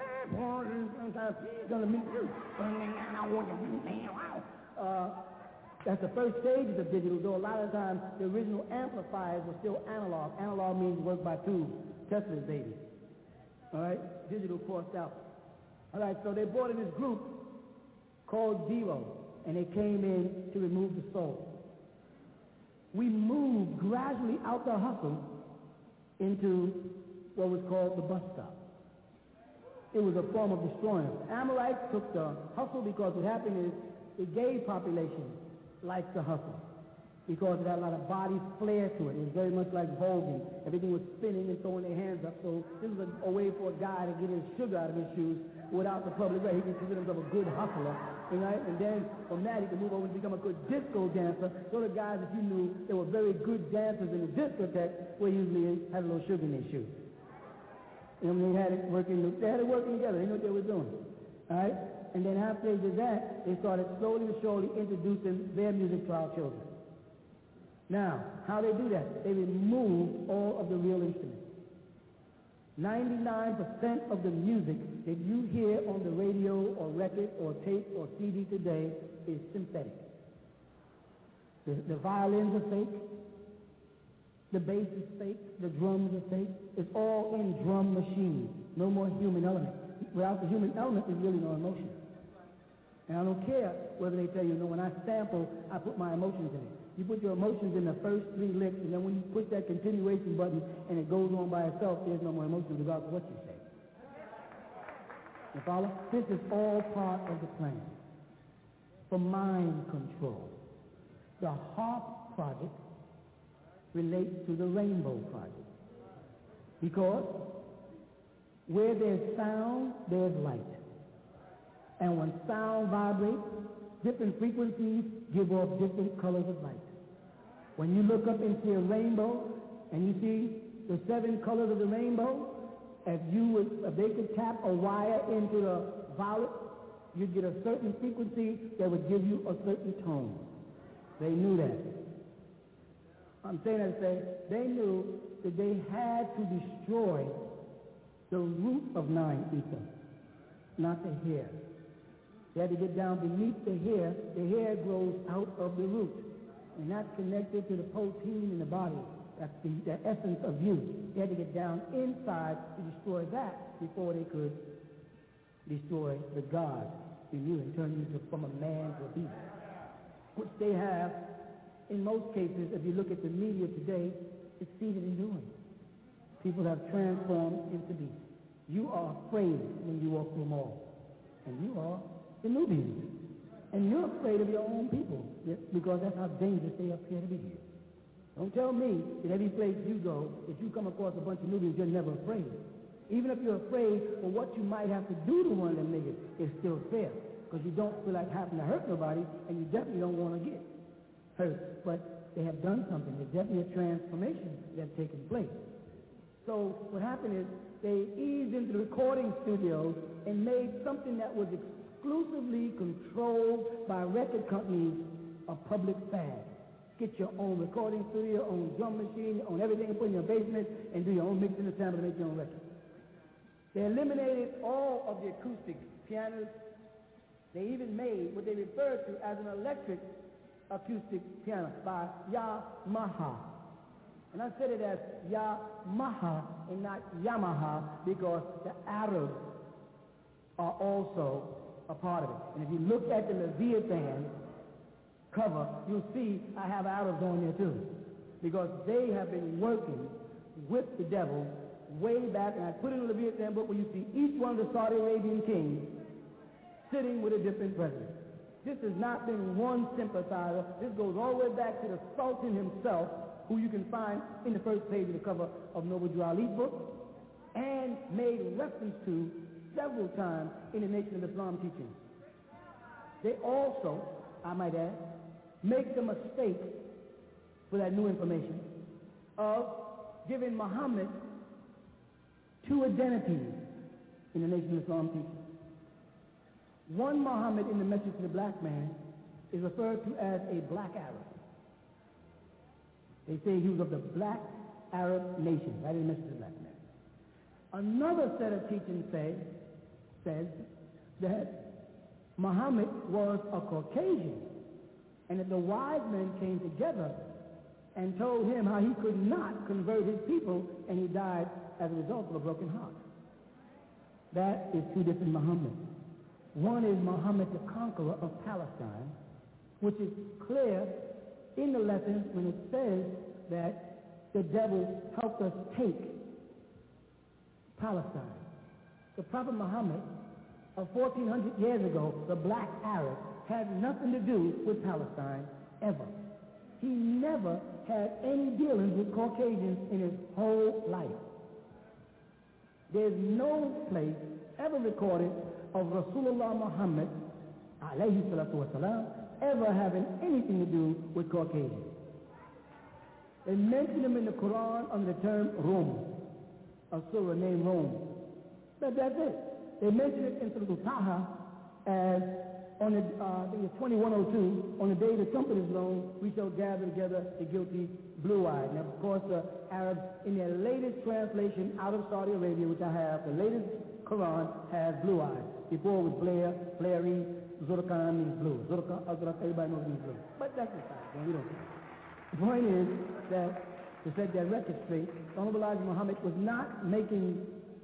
S11: that's the first stages of digital, though a lot of times the original amplifiers were still analog. Analog means work by tubes, Tesla's baby. All right, digital crossed out. All right, so they brought in this group called Devo, and they came in to remove the soul. We moved gradually out the hustle into what was called the bus stop. It was a form of destroying. Amorites took the hustle because what happened is the gay population liked the hustle because it had a lot of body flair to it. It was very much like voguing. Everything was spinning and throwing their hands up. So this was a way for a guy to get his sugar out of his shoes without the public way. He considered himself a good hustler. Right? And then from that he could move over and become a good disco dancer. So the guys that you knew that were very good dancers in the discotheque were usually had a little sugar in their shoes. And they had it working together. They knew what they were doing. All right? And then after they did that, they started slowly but surely introducing their music to our children. Now, how they do that? They remove all of the real instruments. 99% of the music that you hear on the radio or record or tape or CD today is synthetic. The violins are fake. The bass is fake. The drums are fake. It's all in drum machines. No more human element. Without the human element, there's really no emotion. And I don't care whether they tell you, no, when I sample, I put my emotions in it. You put your emotions in the first 3 licks, and then when you push that continuation button and it goes on by itself, there's no more emotions regardless of what you say. You follow? This is all part of the plan for mind control. The HARP project relates to the Rainbow project because where there's sound, there's light. And when sound vibrates, different frequencies give off different colors of light. When you look up and see a rainbow and you see the 7 colors of the rainbow, if they could tap a wire into the violet, you'd get a certain frequency that would give you a certain tone. They knew that. I'm saying that to say they knew that they had to destroy the root of 9 ether, not the hair. They had to get down beneath the hair. The hair grows out of the root. And that's connected to the protein in the body. That's the essence of you. They had to get down inside to destroy that before they could destroy the God in you and turn you from a man to a beast. Which they have, in most cases, if you look at the media today, succeeded in doing. People have transformed into beasts. You are afraid when you walk through a mall. And you are the Nubians. And you're afraid of your own people because that's how dangerous they appear to be here. Don't tell me that every place you go, if you come across a bunch of Nubians, you're never afraid. Even if you're afraid for what you might have to do to one of them niggas, it's still fair because you don't feel like having to hurt nobody and you definitely don't want to get hurt. But they have done something. There's definitely a transformation that's taken place. So what happened is they eased into the recording studios and made something that was exclusively controlled by record companies a public fad. Get your own recording studio, own drum machine, own everything, and put in your basement and do your own mixing and sample to make your own record. They eliminated all of the acoustic pianos. They even made what they referred to as an electric acoustic piano by Yamaha. And I said it as Yamaha and not Yamaha because the Arabs are also a part of it. And if you look at the Leviathan cover, you'll see I have Arabs on there too, because they have been working with the devil way back. And I put in the Leviathan book where you see each one of the Saudi Arabian kings sitting with a different president. This has not been one sympathizer. This goes all the way back to the Sultan himself, who you can find in the first page of the cover of Noble Drew Ali's book, and made reference to several times in the Nation of Islam teaching. They also, I might add, make the mistake for that new information of giving Muhammad two identities in the Nation of Islam teaching. One Muhammad in the Message to the Black Man is referred to as a black Arab. They say he was of the black Arab nation, right in the Message to the Black Man. Another set of teachings says that Muhammad was a Caucasian, and that the wise men came together and told him how he could not convert his people, and he died as a result of a broken heart. That is two different Muhammads. One is Muhammad the Conqueror of Palestine, which is clear in the lessons when it says that the devil helped us take Palestine. The Prophet Muhammad of 1400 years ago, the black Arab, had nothing to do with Palestine ever. He never had any dealings with Caucasians in his whole life. There's no place ever recorded of Rasulullah Muhammad alayhi salatu wasalam ever having anything to do with Caucasians. They mention him in the Quran under the term Rome, a surah named Rome. But that's it. They mention it in Surah Taha as on the, I think it's 2102, on the day the trumpet is blown, we shall gather together the guilty blue-eyed. Now, of course, the Arabs, in their latest translation out of Saudi Arabia, which I have, the latest Quran has blue-eyed. Before it was Blairy, Zurkhan means blue. Everybody knows it means blue. But that's the fact. We don't care. The point is that, to set that record straight, Honorable Elijah Muhammad was not making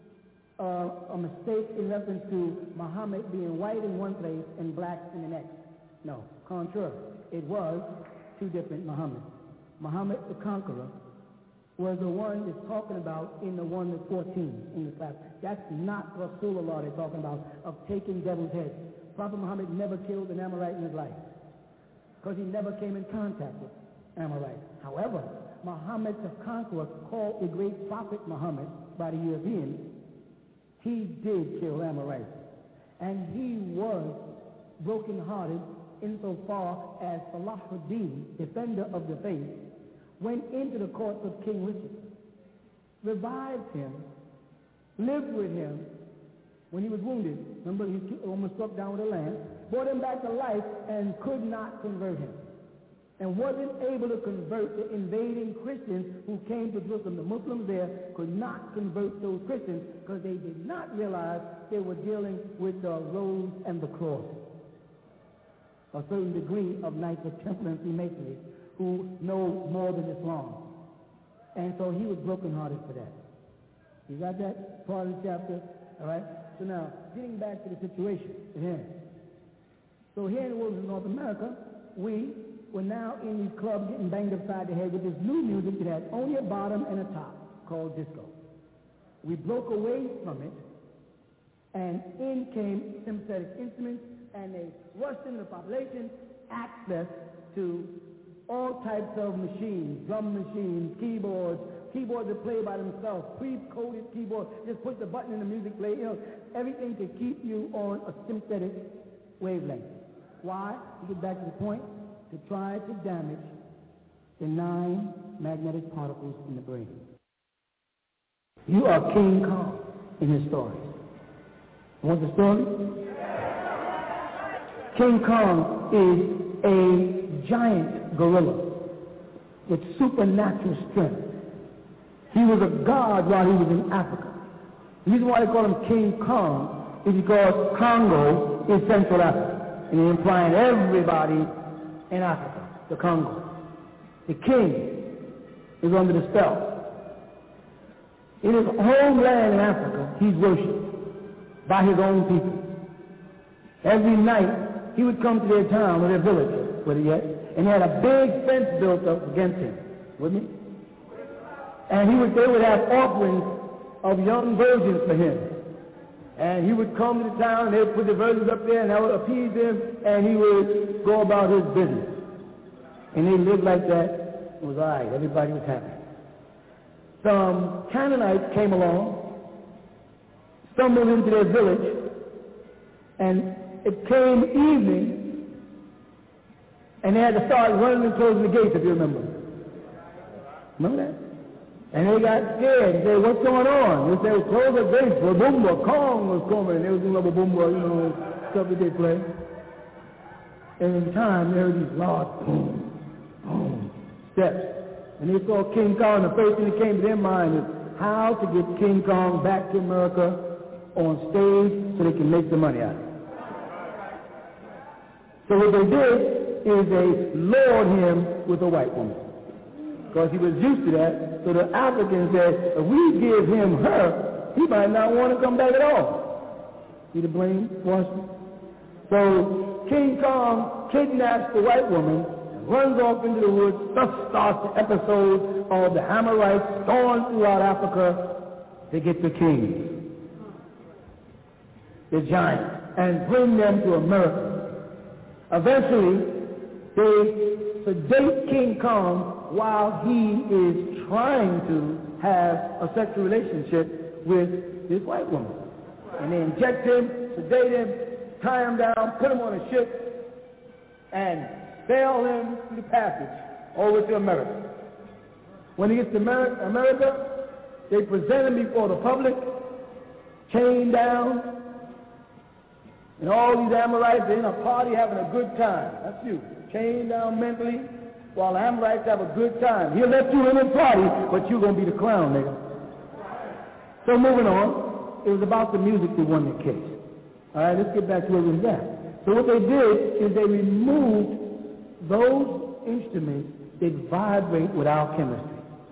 S11: a mistake in reference to Muhammad being white in one place and black in the next. No, contrary. It was two different Muhammads. Muhammad the Conqueror was the one that's talking about in the 1 to 14 in the class. That's not Rasulullah they're talking about, of taking devil's heads. Prophet Muhammad never killed an Amorite in his life, because he never came in contact with Amorites. However, Muhammad the Conqueror, called the great prophet Muhammad by the Europeans, he did kill Amorites. And he was broken-hearted insofar as Salahuddin, defender of the faith, went into the courts of King Richard, revived him, lived with him when he was wounded. Remember, he almost struck down with a lance, brought him back to life, and could not convert him. And wasn't able to convert the invading Christians who came to Jerusalem. The Muslims there could not convert those Christians because they did not realize they were dealing with the rose and the cross. A certain degree of Knights of Templar and Freemasonry who know more than Islam. And so he was brokenhearted for that. You got that part of the chapter? All right? So now, getting back to the situation at hand. So here in the world of North America, we're now in these clubs getting banged upside the head with this new music that has only a bottom and a top called disco. We broke away from it, and in came sympathetic instruments, and they rushed into the population, access to all types of machines, drum machines, keyboards that play by themselves, pre-coded keyboards, just push the button and the music play, everything to keep you on a sympathetic wavelength. Why? To get back to the point, to try to damage the 9 magnetic particles in the brain. You are King Kong in his story. Want the story? King Kong is a giant gorilla with supernatural strength. He was a god while he was in Africa. The reason why they call him King Kong is because Congo is Central Africa. And they're implying everybody in Africa, the Congo. The king is under the spell. In his homeland in Africa, he's worshipped by his own people. Every night, he would come to their town or their village, where he at, and they had a big fence built up against him. With me? And they would have offerings of young virgins for him. And he would come to the town, and they would put the virgins up there, and that would appease him, and he would go about his business. And they lived like that. It was all right. Everybody was happy. Some Canaanites came along, stumbled into their village, and it came evening, and they had to start running and closing the gates, if you remember. Remember that? And they got scared and said, what's going on? They said, close the gates. Babumba, Kong was coming. And they was doing a Babumba, stuff that they play. And in time, they heard these loud boom, boom, steps. And they saw King Kong. The first thing that came to their mind is how to get King Kong back to America on stage so they can make the money out of it. So what they did is they lured him with a white woman. Because he was used to that. So the Africans said, if we give him her, he might not want to come back at all. See the blame, Washington? So King Kong kidnaps the white woman, runs off into the woods. Thus starts the episode of the Amorites storming throughout Africa to get the king, the giants, and bring them to America. Eventually, they sedate King Kong while he is trying to have a sexual relationship with this white woman. And they inject him, sedate him, tie him down, put him on a ship, and sail him through the passage over to America. When he gets to America, they present him before the public, chained down, and all these Amorites are in a party having a good time. That's you, chained down mentally, while the Amorites have a good time. He'll let you in the party, but you're going to be the clown, nigga. So moving on, it was about the music that won the case. All right, let's get back to where we was at. So what they did is they removed those instruments that vibrate without chemistry.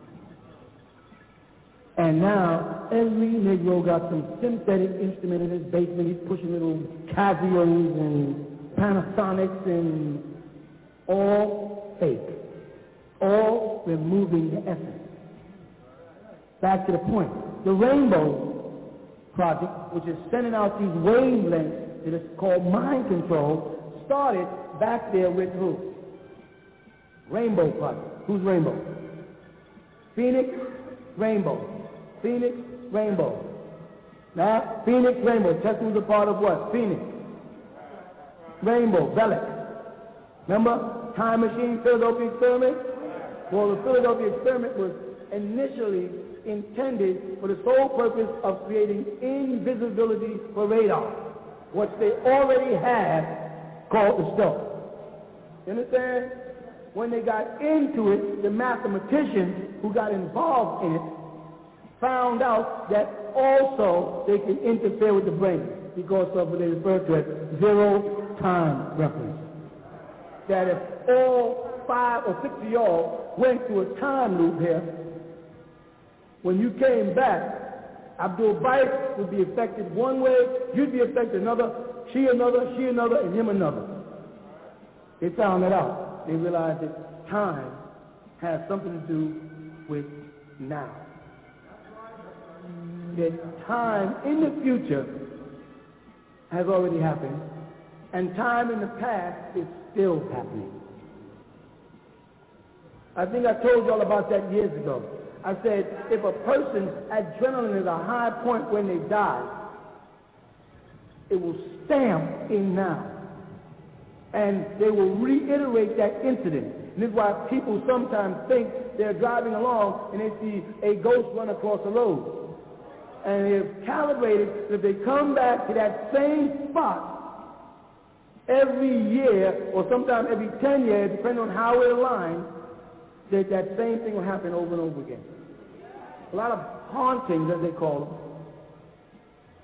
S11: And now every Negro got some synthetic instrument in his basement. He's pushing little Casios and Panasonics and all fake, all removing the essence. Back to the point. The Rainbow Project, which is sending out these wavelengths that is called mind control, started back there with who? Rainbow Project. Who's Rainbow? Phoenix, Rainbow. Phoenix, Rainbow. Now, Phoenix, Rainbow. Testing was a part of what? Phoenix. Rainbow, Bellic. Remember? Time Machine, Philadelphia Experiment? Well, the Philadelphia Experiment was initially intended for the sole purpose of creating invisibility for radar, which they already had called the stealth. You understand? When they got into it, the mathematicians who got involved in it found out that also they can interfere with the brain because of what they refer to as zero-time reference. That if all 5 or 6 of y'all went through a time loop here, when you came back, Abdul Bayt would be affected one way, you'd be affected another, she another, and him another. They found that out. They realized that time has something to do with now. That time in the future has already happened, and time in the past is still happening. I think I told you all about that years ago. I said, if a person's adrenaline is a high point when they die, it will stamp in now. And they will reiterate that incident. And this is why people sometimes think they're driving along and they see a ghost run across the road. And they've calibrated that if they come back to that same spot every year, or sometimes every 10 years, depending on how it aligns, that same thing will happen over and over again. A lot of hauntings, as they call them,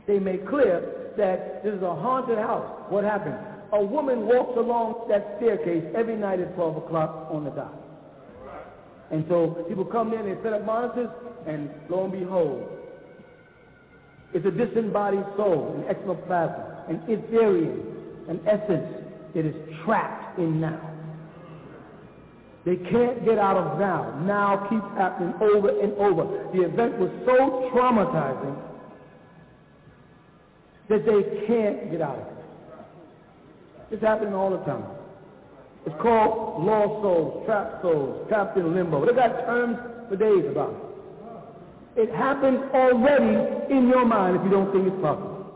S12: they make clear that this is a haunted house. What happened? A woman walks along that staircase every night at 12 o'clock on the dot. And so people come in and set up monitors, and lo and behold, it's a disembodied soul, an ectoplasm, an ethereum, an essence that is trapped in now. They can't get out of now. Now keeps happening over and over. The event was so traumatizing that they can't get out of it. It's happening all the time. It's called lost souls, trapped in limbo. They got terms for days about it. It happens already in your mind if you don't think it's possible.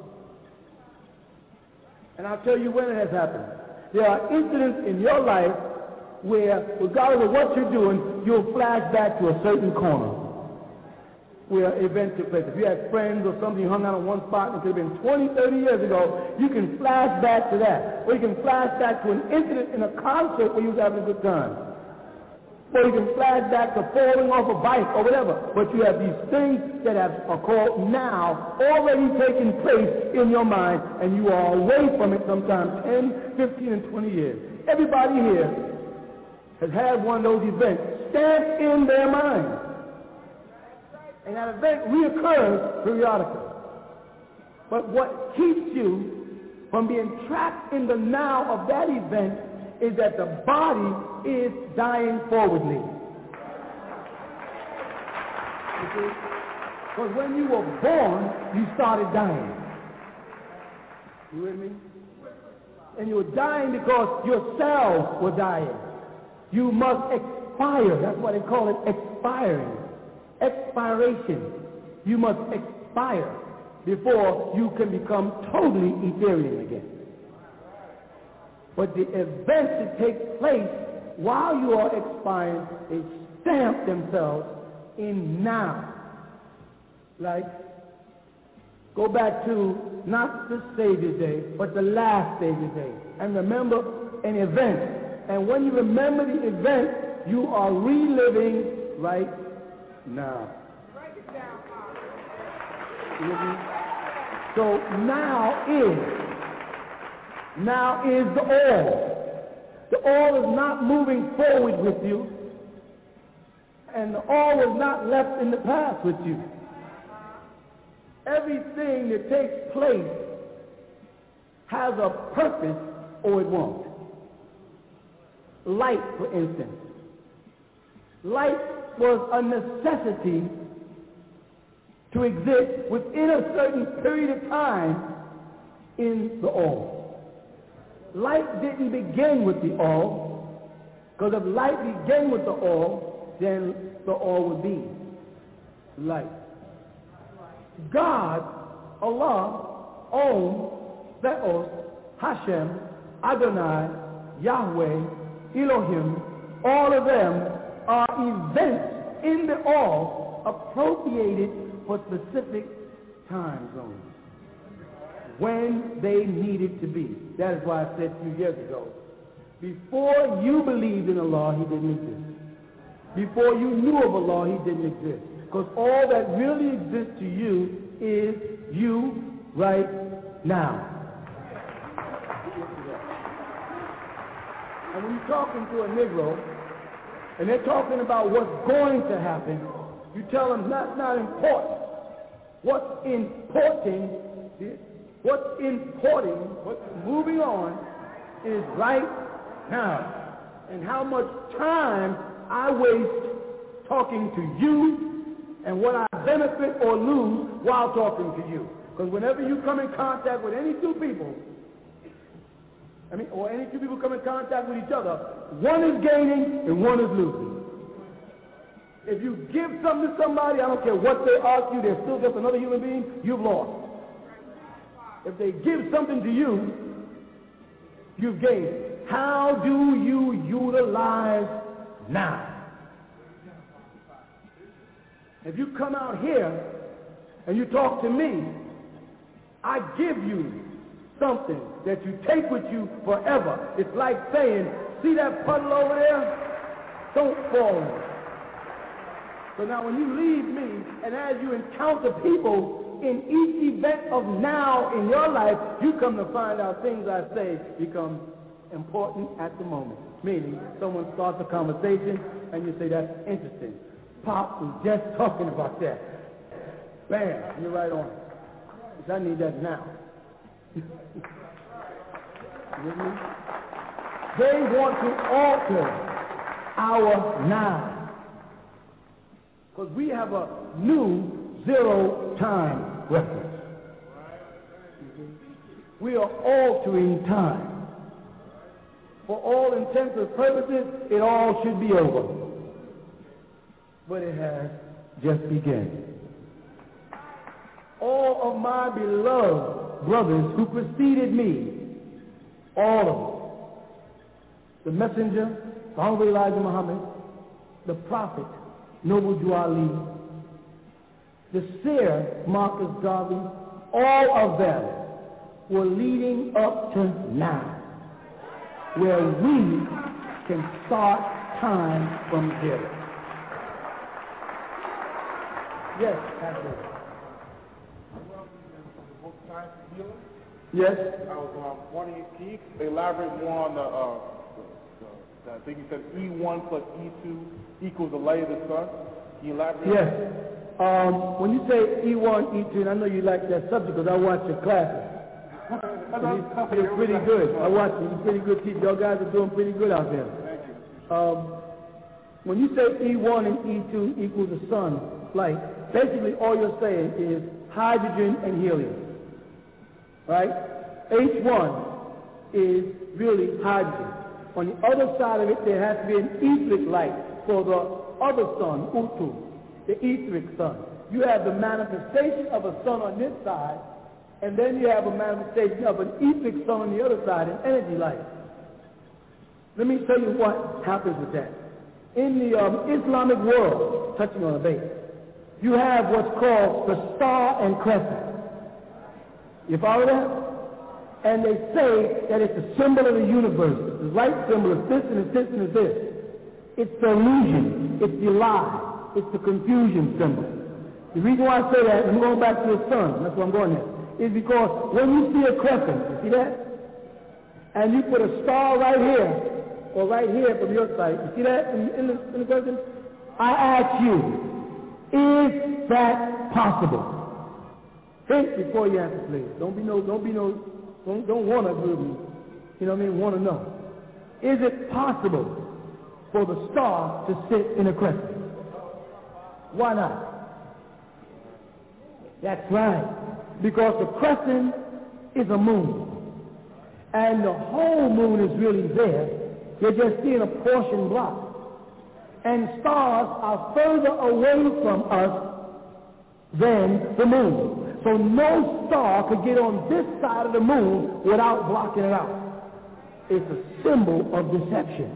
S12: And I'll tell you when it has happened. There are incidents in your life where, regardless of what you're doing, you'll flash back to a certain corner where events took place. If you had friends or something, you hung out in one spot, and it could have been 20, 30 years ago, you can flash back to that. Or you can flash back to an incident in a concert where you was having a good time. Or you can flash back to falling off a bike or whatever. But you have these things that are called now already taking place in your mind, and you are away from it sometimes 10, 15, and 20 years. Everybody here has had one of those events stamped in their mind. And that event reoccurs periodically. But what keeps you from being trapped in the now of that event is that the body is dying forwardly. You see? Because when you were born, you started dying. You with me? And you were dying because your cells were dying. You must expire. That's why they call it expiring. Expiration. You must expire before you can become totally ethereal again. But the events that take place while you are expiring, they stamp themselves in now. Like, go back to not the Savior's Day, but the last Savior's Day. And remember an event. And when you remember the event, you are reliving right now. So now is the all. The all is not moving forward with you, and the all is not left in the past with you. Everything that takes place has a purpose or it won't. Light, for instance. Light was a necessity to exist within a certain period of time in the all. Light didn't begin with the all, because if light began with the all, then the all would be light. God, Allah, Om, Theos, Hashem, Adonai, Yahweh, Elohim, all of them are events in the all appropriated for specific time zones when they needed to be. That is why I said a few years ago, before you believed in Allah, He didn't exist. Before you knew of Allah, He didn't exist. Because all that really exists to you is you right now. And when you're talking to a Negro, and they're talking about what's going to happen, you tell them that's not important. What's moving on is right now. And how much time I waste talking to you and what I benefit or lose while talking to you. Because whenever you come in contact with any two people, or any two people come in contact with each other, one is gaining and one is losing. If you give something to somebody, I don't care what they ask you, they're still just another human being, you've lost. If they give something to you, you've gained. How do you utilize now? If you come out here and you talk to me, I give you something that you take with you forever. It's like saying, see that puddle over there? Don't fall in it. So now when you leave me, and as you encounter people in each event of now in your life, you come to find out things I say become important at the moment. Meaning, someone starts a conversation and you say, that's interesting. Pop was just talking about that. Bam, you're right on. Because I need that now. They want to alter our now. Because we have a new zero time reference. We are altering time. For all intents and purposes, it all should be over. But it has just begun. All of my beloved brothers who preceded me, all of them, the messenger, the Honorable Elijah Muhammad, the prophet, Noble Drew Ali, the seer, Marcus Garvey, all of them were leading up to now, where we can start time from zero. Yes, absolutely. Yes.
S13: I was wondering, can you elaborate more on the I think you said E1 plus E2 equals the light of the sun? Can you elaborate?
S12: Yes. When you say E1, E2, and I know you like that subject because I watch your classes. You're pretty good. I watch you. You're pretty good teacher. Y'all guys are doing pretty good out there.
S13: Thank you.
S12: When you say E1 and E2 equals the sun light, basically all you're saying is hydrogen and helium. Right? H1 is really hydrogen. On the other side of it, there has to be an etheric light for the other sun, Utu, the etheric sun. You have the manifestation of a sun on this side, and then you have a manifestation of an etheric sun on the other side, an energy light. Let me tell you what happens with that. In the Islamic world, touching on a base, you have what's called the star and crescent. You follow that? And they say that it's a symbol of the universe. The light symbol is this and it's this and it's this. It's the illusion. It's the lie. It's the confusion symbol. The reason why I say that, I'm going back to the sun, that's where I'm going there, is because when you see a crescent, you see that? And you put a star right here, or right here from your side, you see that in the crescent? I ask you, is that possible? Think before you answer, please. Don't want to agree with me. You know what I mean? Want to know. Is it possible for the star to sit in a crescent? Why not? That's right. Because the crescent is a moon. And the whole moon is really there. You're just seeing a portion block. And stars are further away from us than the moon. So no star could get on this side of the moon without blocking it out. It's a symbol of deception.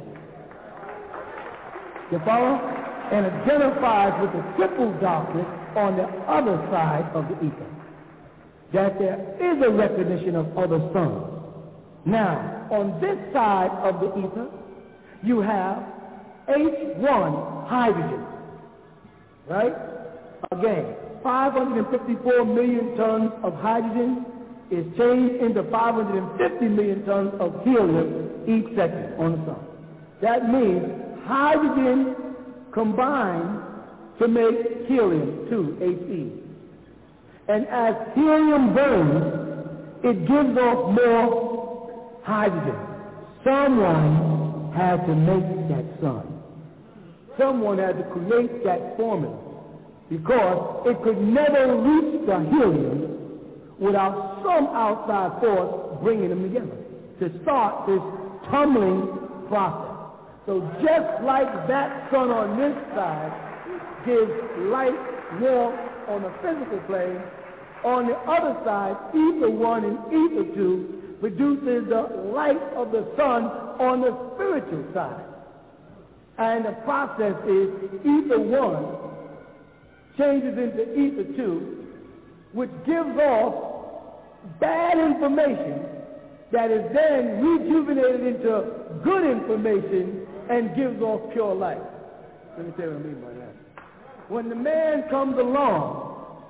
S12: You follow? And identifies with the triple darkness on the other side of the ether. That there is a recognition of other suns. Now, on this side of the ether, you have H1 hydrogen. Right? Again, 554 million tons of hydrogen is changed into 550 million tons of helium each second on the sun. That means hydrogen combined to make helium, 2, He. And as helium burns, it gives off more hydrogen. Someone had to make that sun. Someone had to create that formula, because it could never reach the helium without some outside force bringing them together to start this tumbling process. So just like that sun on this side gives light, warmth on the physical plane, on the other side, ether 1 and ether 2 produces the light of the sun on the spiritual side. And the process is ether 1 changes into ether 2, which gives off bad information that is then rejuvenated into good information and gives off pure light. Let me tell you what I mean by that. When the man comes along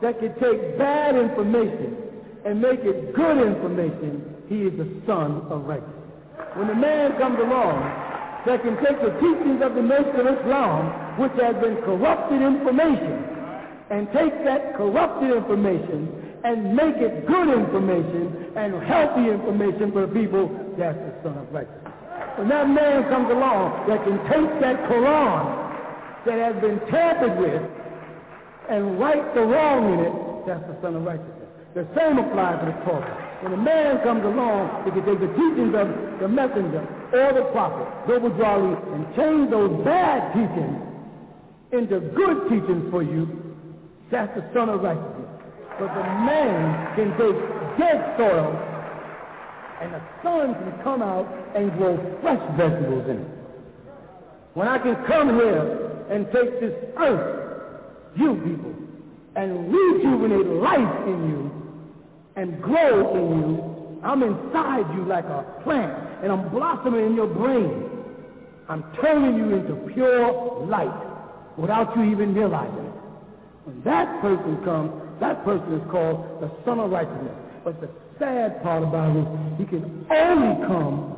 S12: that can take bad information and make it good information, he is the son of righteousness. When a man comes along that can take the teachings of the Nation of Islam, which has been corrupted information, and take that corrupted information and make it good information and healthy information for the people, that's the son of righteousness. When that man comes along that can take that Quran that has been tampered with and right the wrong in it, that's the son of righteousness. The same applies to the Torah. When a man comes along, he can take the teachings of the messenger or the prophet, Gobudwali, and change those bad teachings into good teachings for you, that's the son of righteousness. But the man can take dead soil and the sun can come out and grow fresh vegetables in it. When I can come here and take this earth, you people, and rejuvenate life in you and grow in you, I'm inside you like a plant, and I'm blossoming in your brain. I'm turning you into pure light without you even realizing it. When that person comes, that person is called the son of righteousness. But the sad part about it is he can only come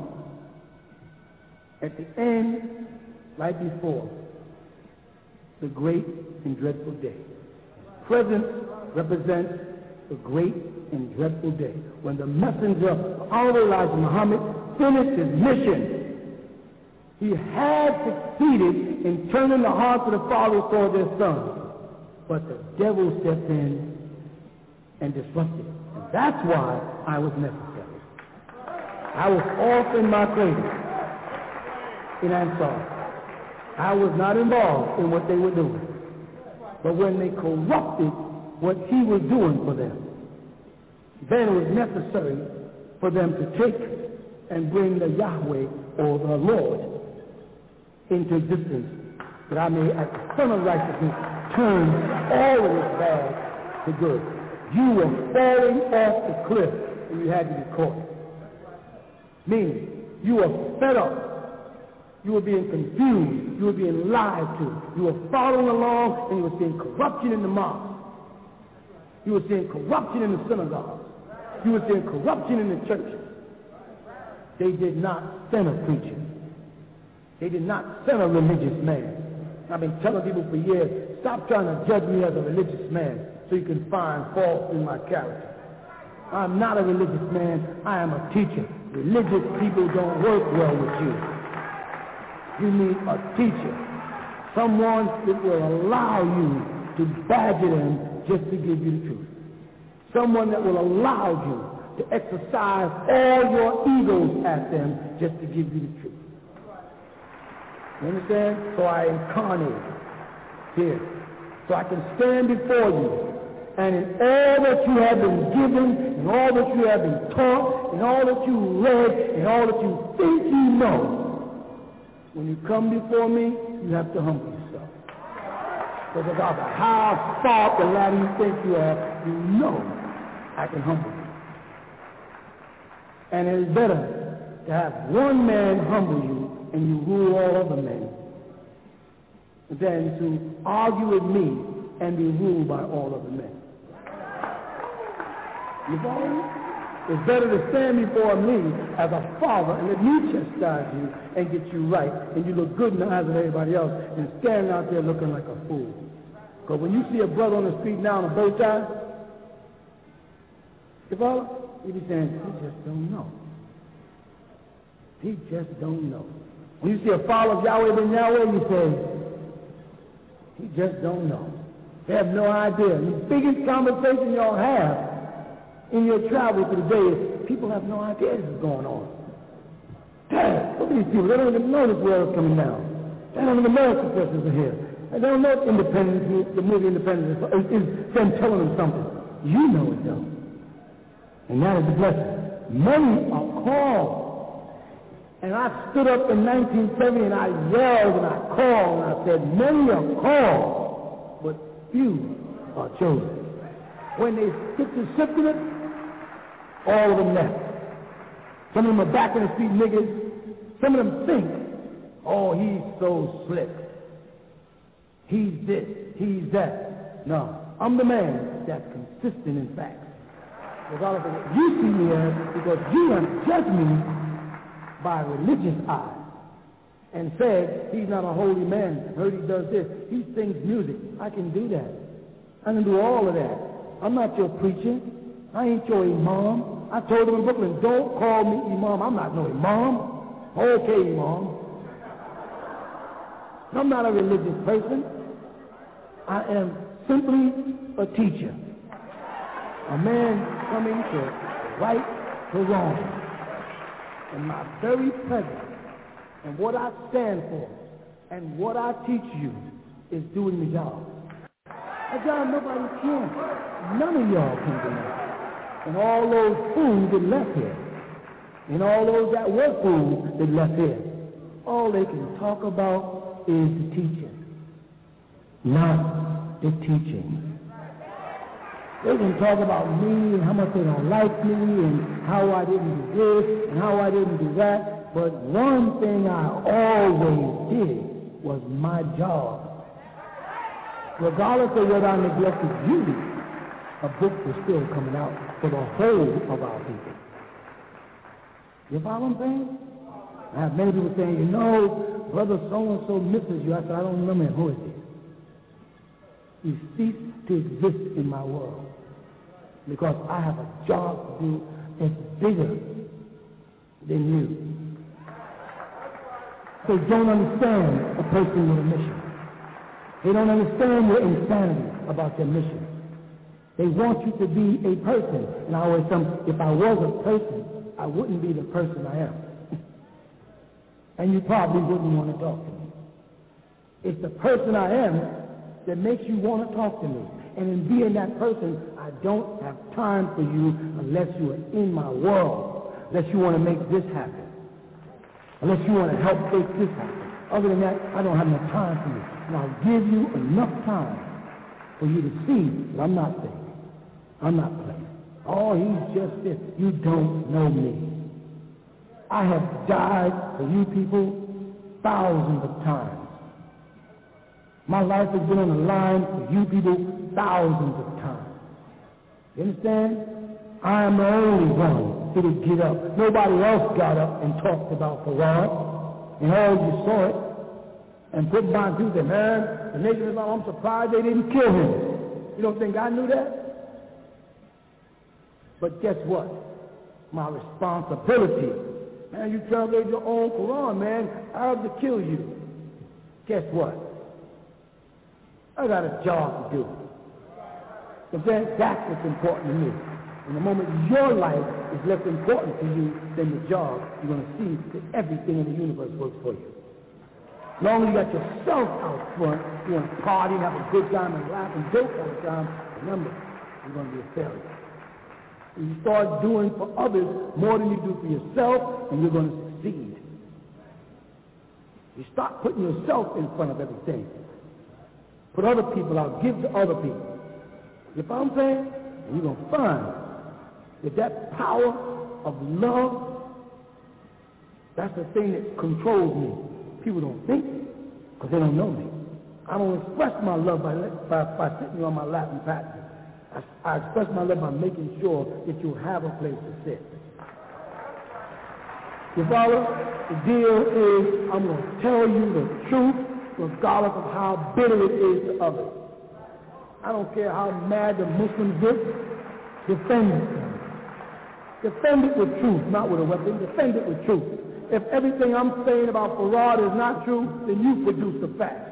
S12: at the end, right before the great and dreadful day. Present represents the great and dreadful day when the messenger, Honorable Elijah Muhammad, finished his mission. He had succeeded in turning the hearts of the fathers toward their sons. But the devil stepped in and disrupted it. And that's why I was necessary. I was off in my cradle in Ansar. I was not involved in what they were doing. But when they corrupted what he was doing for them, then it was necessary for them to take and bring the Yahweh or the Lord into existence, that I may, as the son of righteousness, turn all of this bad to good. You were falling off the cliff and you had to be caught. Meaning, you were fed up. You were being confused. You were being lied to. You were following along and you were seeing corruption in the mosque. You were seeing corruption in the synagogue. You were seeing corruption in the churches. They did not send a preacher. They did not send a religious man. I've been telling people for years, stop trying to judge me as a religious man so you can find fault in my character. I'm not a religious man. I am a teacher. Religious people don't work well with you. You need a teacher. Someone that will allow you to badger them just to give you the truth. Someone that will allow you to exercise all your egos at them just to give you the truth. You understand? So I incarnate here. So I can stand before you. And in all that you have been given, and all that you have been taught, and all that you read, and all that you think you know, when you come before me, you have to humble yourself. Because no matter how far the ladder you think you are, you know I can humble you. And it is better to have one man humble you and you rule all other men than to argue with me and be ruled by all other men. You follow me? It's better to stand before me as a father and let me chastise you and get you right, and you look good in the eyes of everybody else, and stand out there looking like a fool. Because when you see a brother on the street now in a bow tie, you follow? You be saying, he just don't know. He just don't know. When you see a follower of Yahweh ben Yahweh, you say, he just don't know. They have no idea. The biggest conversation y'all have in your travel through the day is people have no idea this is going on. Dad, look at these people. They don't even know this world is coming down. They don't even know suppressors are here. They don't know Independence, the movie Independence is them telling them something. You know it though. And that is the blessing. Many are called. And I stood up in 1970 and I yelled and I called and I said, many are called, but few are chosen. When they get to sifting it, all of them left. Some of them are back in the street niggas. Some of them think, oh, he's so slick. He's this, he's that. No. I'm the man that's consistent in facts. Regardless of what you see me as, because you have judged me by a religious eye and said he's not a holy man. Heard he does this. He sings music. I can do that. I can do all of that. I'm not your preacher. I ain't your imam. I told him in Brooklyn, don't call me imam. I'm not no imam. Okay, imam. I'm not a religious person. I am simply a teacher. A man coming to right the wrong. And my very presence and what I stand for and what I teach you is doing the job. A job nobody can. None of y'all can do that. And all those fools that left here, and all those that were fools that left here, all they can talk about is the teaching, not the teaching. They can talk about me and how much they don't like me and how I didn't do this and how I didn't do that. But one thing I always did was my job. Regardless of whether I neglected duty, a book was still coming out for the whole of our people. You follow what I'm saying? I have many people saying, you know, brother so-and-so misses you. I said, I don't remember who it is. You cease to exist in my world because I have a job to do that's bigger than you. They don't understand a person with a mission. They don't understand your insanity about your mission. They want you to be a person. And I always tell them, if I was a person, I wouldn't be the person I am. And you probably wouldn't want to talk to me. It's the person I am that makes you want to talk to me. And in being that person, I don't have time for you unless you are in my world, unless you want to make this happen, unless you want to help make this happen. Other than that, I don't have enough time for you. And I'll give you enough time for you to see that I'm not faking. I'm not playing. Oh, he's just this. You don't know me. I have died for you people thousands of times. My life has been on the line for you people thousands of times. You understand? I am the only one who would get up. Nobody else got up and talked about Farad. And all you saw it. And put my dude there, man, the nation of Islam, I'm surprised they didn't kill him. You don't think I knew that? But guess what? My responsibility. Man, you translate your own Quran, man. I have to kill you. Guess what? I got a job to do. But that's what's important to me. And the moment your life is less important to you than the job, you're going to see that everything in the universe works for you. As long as you got yourself out front, you want to party, have a good time, and laugh and joke all the time, remember, you're going to be a failure. And you start doing for others more than you do for yourself, and you're going to succeed. You start putting yourself in front of everything. Put other people out, give to other people. You know what I'm saying? And you're going to find that power of love, that's the thing that controls me. People don't think because they don't know me. I don't express my love by sitting on my lap and patting. I express my love by making sure that you have a place to sit. You follow? The deal is I'm going to tell you the truth regardless of how bitter it is to others. I don't care how mad the Muslims get. Defend it. Defend it with truth, not with a weapon. Defend it with truth. If everything I'm saying about Farad is not true, then you produce the facts.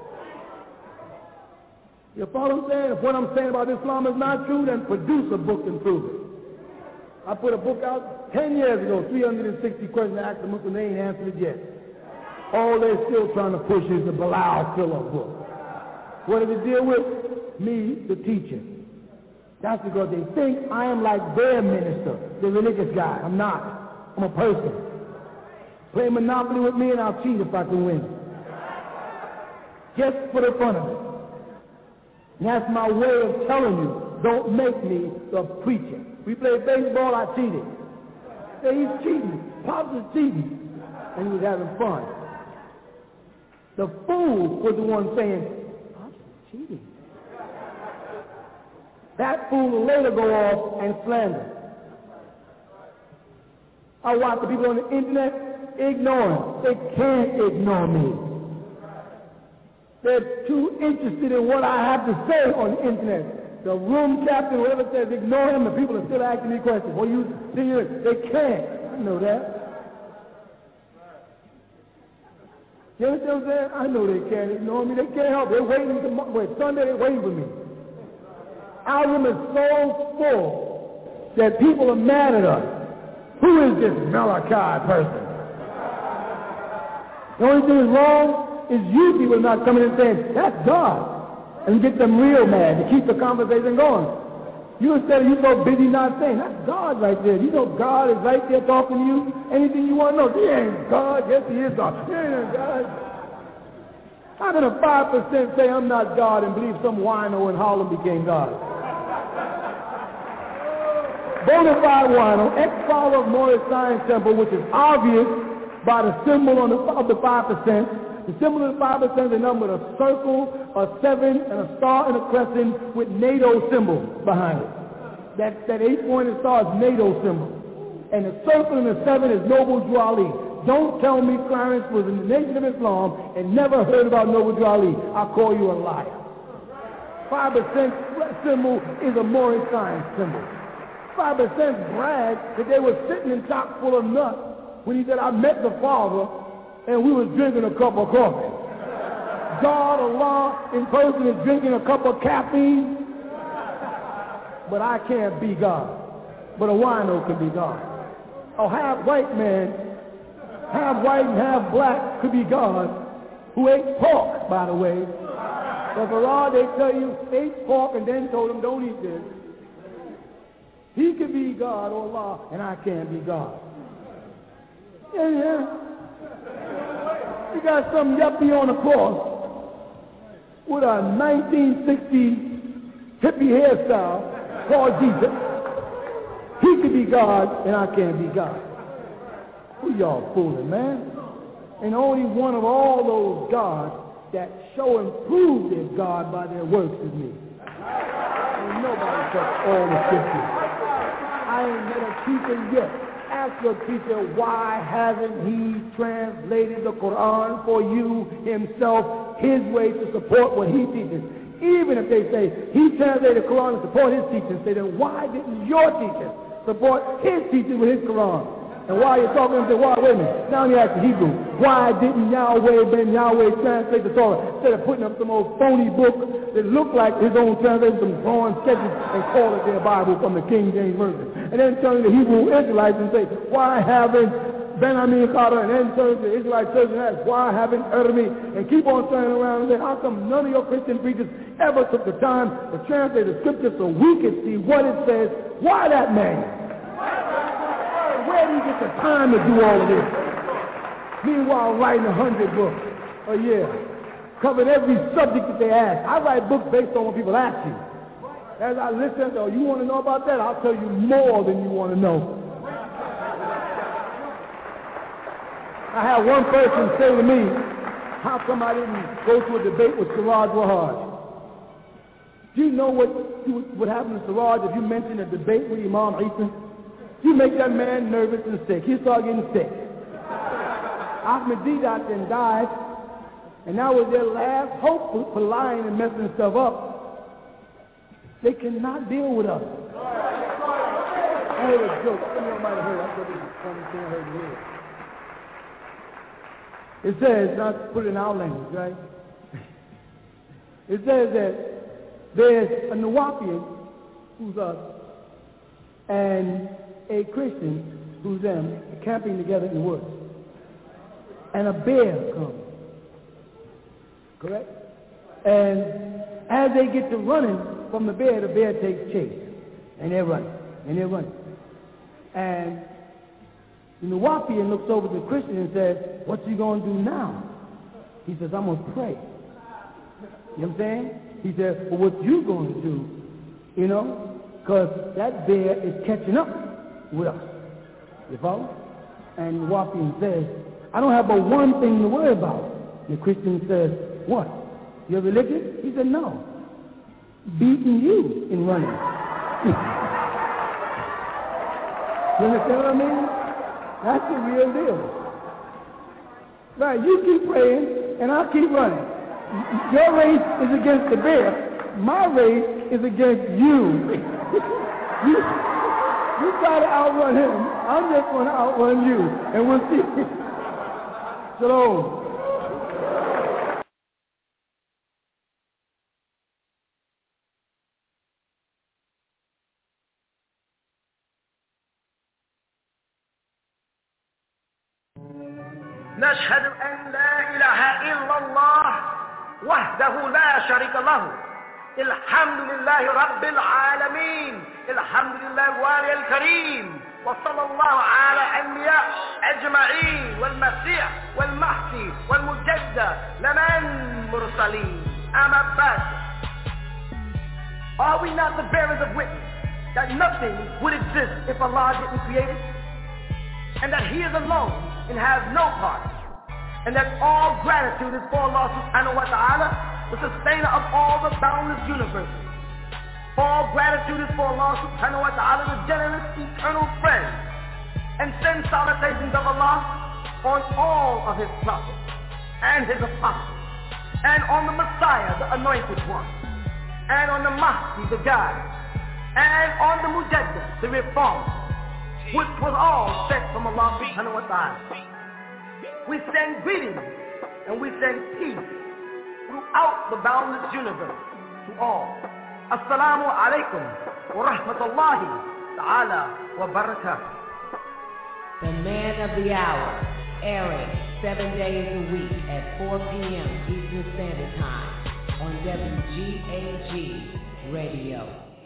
S12: You follow what I'm saying? If what I'm saying about Islam is not true, then produce a book and prove it. I put a book out 10 years ago, 360 questions to ask the Muslim, they ain't answered it yet. All they're still trying to push is the Bilal fill-up book. What does it deal with? Me, the teacher. That's because they think I am like their minister, the religious guy. I'm not. I'm a person. Play Monopoly with me and I'll cheat if I can win. Just for the fun of it. And that's my way of telling you, don't make me the preacher. We played baseball, I cheated. Hey, he's cheating. Pops is cheating. And he was having fun. The fool was the one saying, Pops is cheating. That fool will later go off and slander. I watch the people on the internet ignoring. They can't ignore me. They're too interested in what I have to say on the internet. The room captain, whoever says ignore him, the people are still asking me questions. Well, you see, they can't. I know that. You understand what I'm saying? I know they can't ignore me. They can't help it. They're waiting Sunday, they're waiting for me. Our room is so full that people are mad at us. Who is this Malachi person? The only thing is wrong is you people not coming and saying, that's God. And get them real mad to keep the conversation going. You instead of you so busy not saying, that's God right there. You know God is right there talking to you. Anything you want to know, he ain't God. Yes, he is God. He ain't God. How can a 5% say I'm not God and believe some wino in Harlem became God? Bonafide wino, ex-follower of Moorish Science Temple, which is obvious by the symbol of the 5%. The symbol of the 5% is a number of a circle, a 7, and a star and a crescent with NATO symbol behind it. That 8-pointed star is NATO symbol. And the circle and the 7 is Noble Drew Ali. Don't tell me Clarence was in the Nation of Islam and never heard about Noble Drew Ali. I'll call you a liar. 5% symbol is a Moorish Science symbol. 5% bragged that they were sitting in chock full of nuts when he said, I met the Father and we was drinking a cup of coffee. God, Allah in person is drinking a cup of caffeine. But I can't be God. But a wino can be God. A half white man, half white and half black could be God, who ate pork, by the way. But for all they tell you, ate pork and then told him, don't eat this. He could be God or Allah, and I can't be God. Yeah. You got some yuppie on the cross with a 1960 hippie hairstyle called Jesus. He could be God, and I can't be God. Who y'all fooling, man? And only one of all those gods that show and prove their God by their works is me. Ain't nobody touched all the scriptures. I ain't met a teacher yet. Ask your teacher, why hasn't he translated the Quran for you himself, his way to support what he teaches? Even if they say he translated the Quran to support his teaching, say then why didn't your teacher support his teaching with his Quran? And while you're talking, say, why, wait a minute, now you ask the Hebrew, why didn't Yahweh ben Yahweh translate the Torah instead of putting up some old phony book that looked like his own translation, some drawing sketches, and call it their Bible from the King James Version? And then turn to the Hebrew Israelites and say, why haven't Ben-Amin Carter, and then turn to the Israelite church and ask, why haven't Ermi, and keep on turning around and say, how come none of your Christian preachers ever took the time to translate the scripture so we could see what it says? Why that man? Where do you get the time to do all of this? Meanwhile, writing 100 books a year, covering every subject that they ask. I write books based on what people ask you. As I listen, oh, you want to know about that? I'll tell you more than you want to know. I had one person say to me, how come I didn't go to a debate with Siraj Wahaj? Do you know what happened to Siraj if you mention a debate with Imam Isa? You make that man nervous and sick. He start getting sick. Ahmed Deedat then died, and that was their last hope for lying and messing stuff up. They cannot deal with us. I heard a joke. Some of you might have heard. I thought this was funny thing I heard here. It says, not to put it in our language, right? It says that there's a Nawapian, who's us, and a Christian, who's them, camping together in the woods. And a bear comes. Correct? And as they get to running from the bear takes chase. And they're running. And the Nawapian looks over to the Christian and says, what's he going to do now? He says, I'm going to pray. You know what I'm saying? He says, well, what you going to do? You know? Because that bear is catching up with us. You follow? And the Nawapian says, I don't have but one thing to worry about. The Christian says, what? Your religion? He said, no.
S11: beating you in running. You understand what I mean? That's the real deal. Right, you keep praying, and I'll keep running. Your race is against the bear. My race is against you. You try to outrun him. I'm just going to outrun you, and we'll see. Shalom.
S1: نشهد أن لا إله إلا الله وحده لا شريك له الحمد لله رب العالمين الحمد لله الوالي الكريم وصلى الله على الأنبياء أجمعين والمسيح والمهدي والمجدد لمن مرسلين أما بعد. Are we not the bearers of witness that nothing would exist if Allah didn't create it? And that He is alone and has no part, and that all gratitude is for Allah subhanahu wa ta'ala, the sustainer of all the boundless universes. All gratitude is for Allah subhanahu wa ta'ala, the generous eternal friend, and send salutations of Allah on all of His prophets and His apostles, and on the Messiah, the anointed one, and on the Mahdi, the guide, and on the Mujaddid, the reformer, which was all sent from Allah subhanahu wa ta'ala. We send greetings and we send peace throughout the boundless universe to all. Assalamu alaikum wa rahmatullahi ta'ala wa barakatuh.
S14: The Man of the Hour, airing 7 days a week at 4 p.m. Eastern Standard Time on WGAG Radio.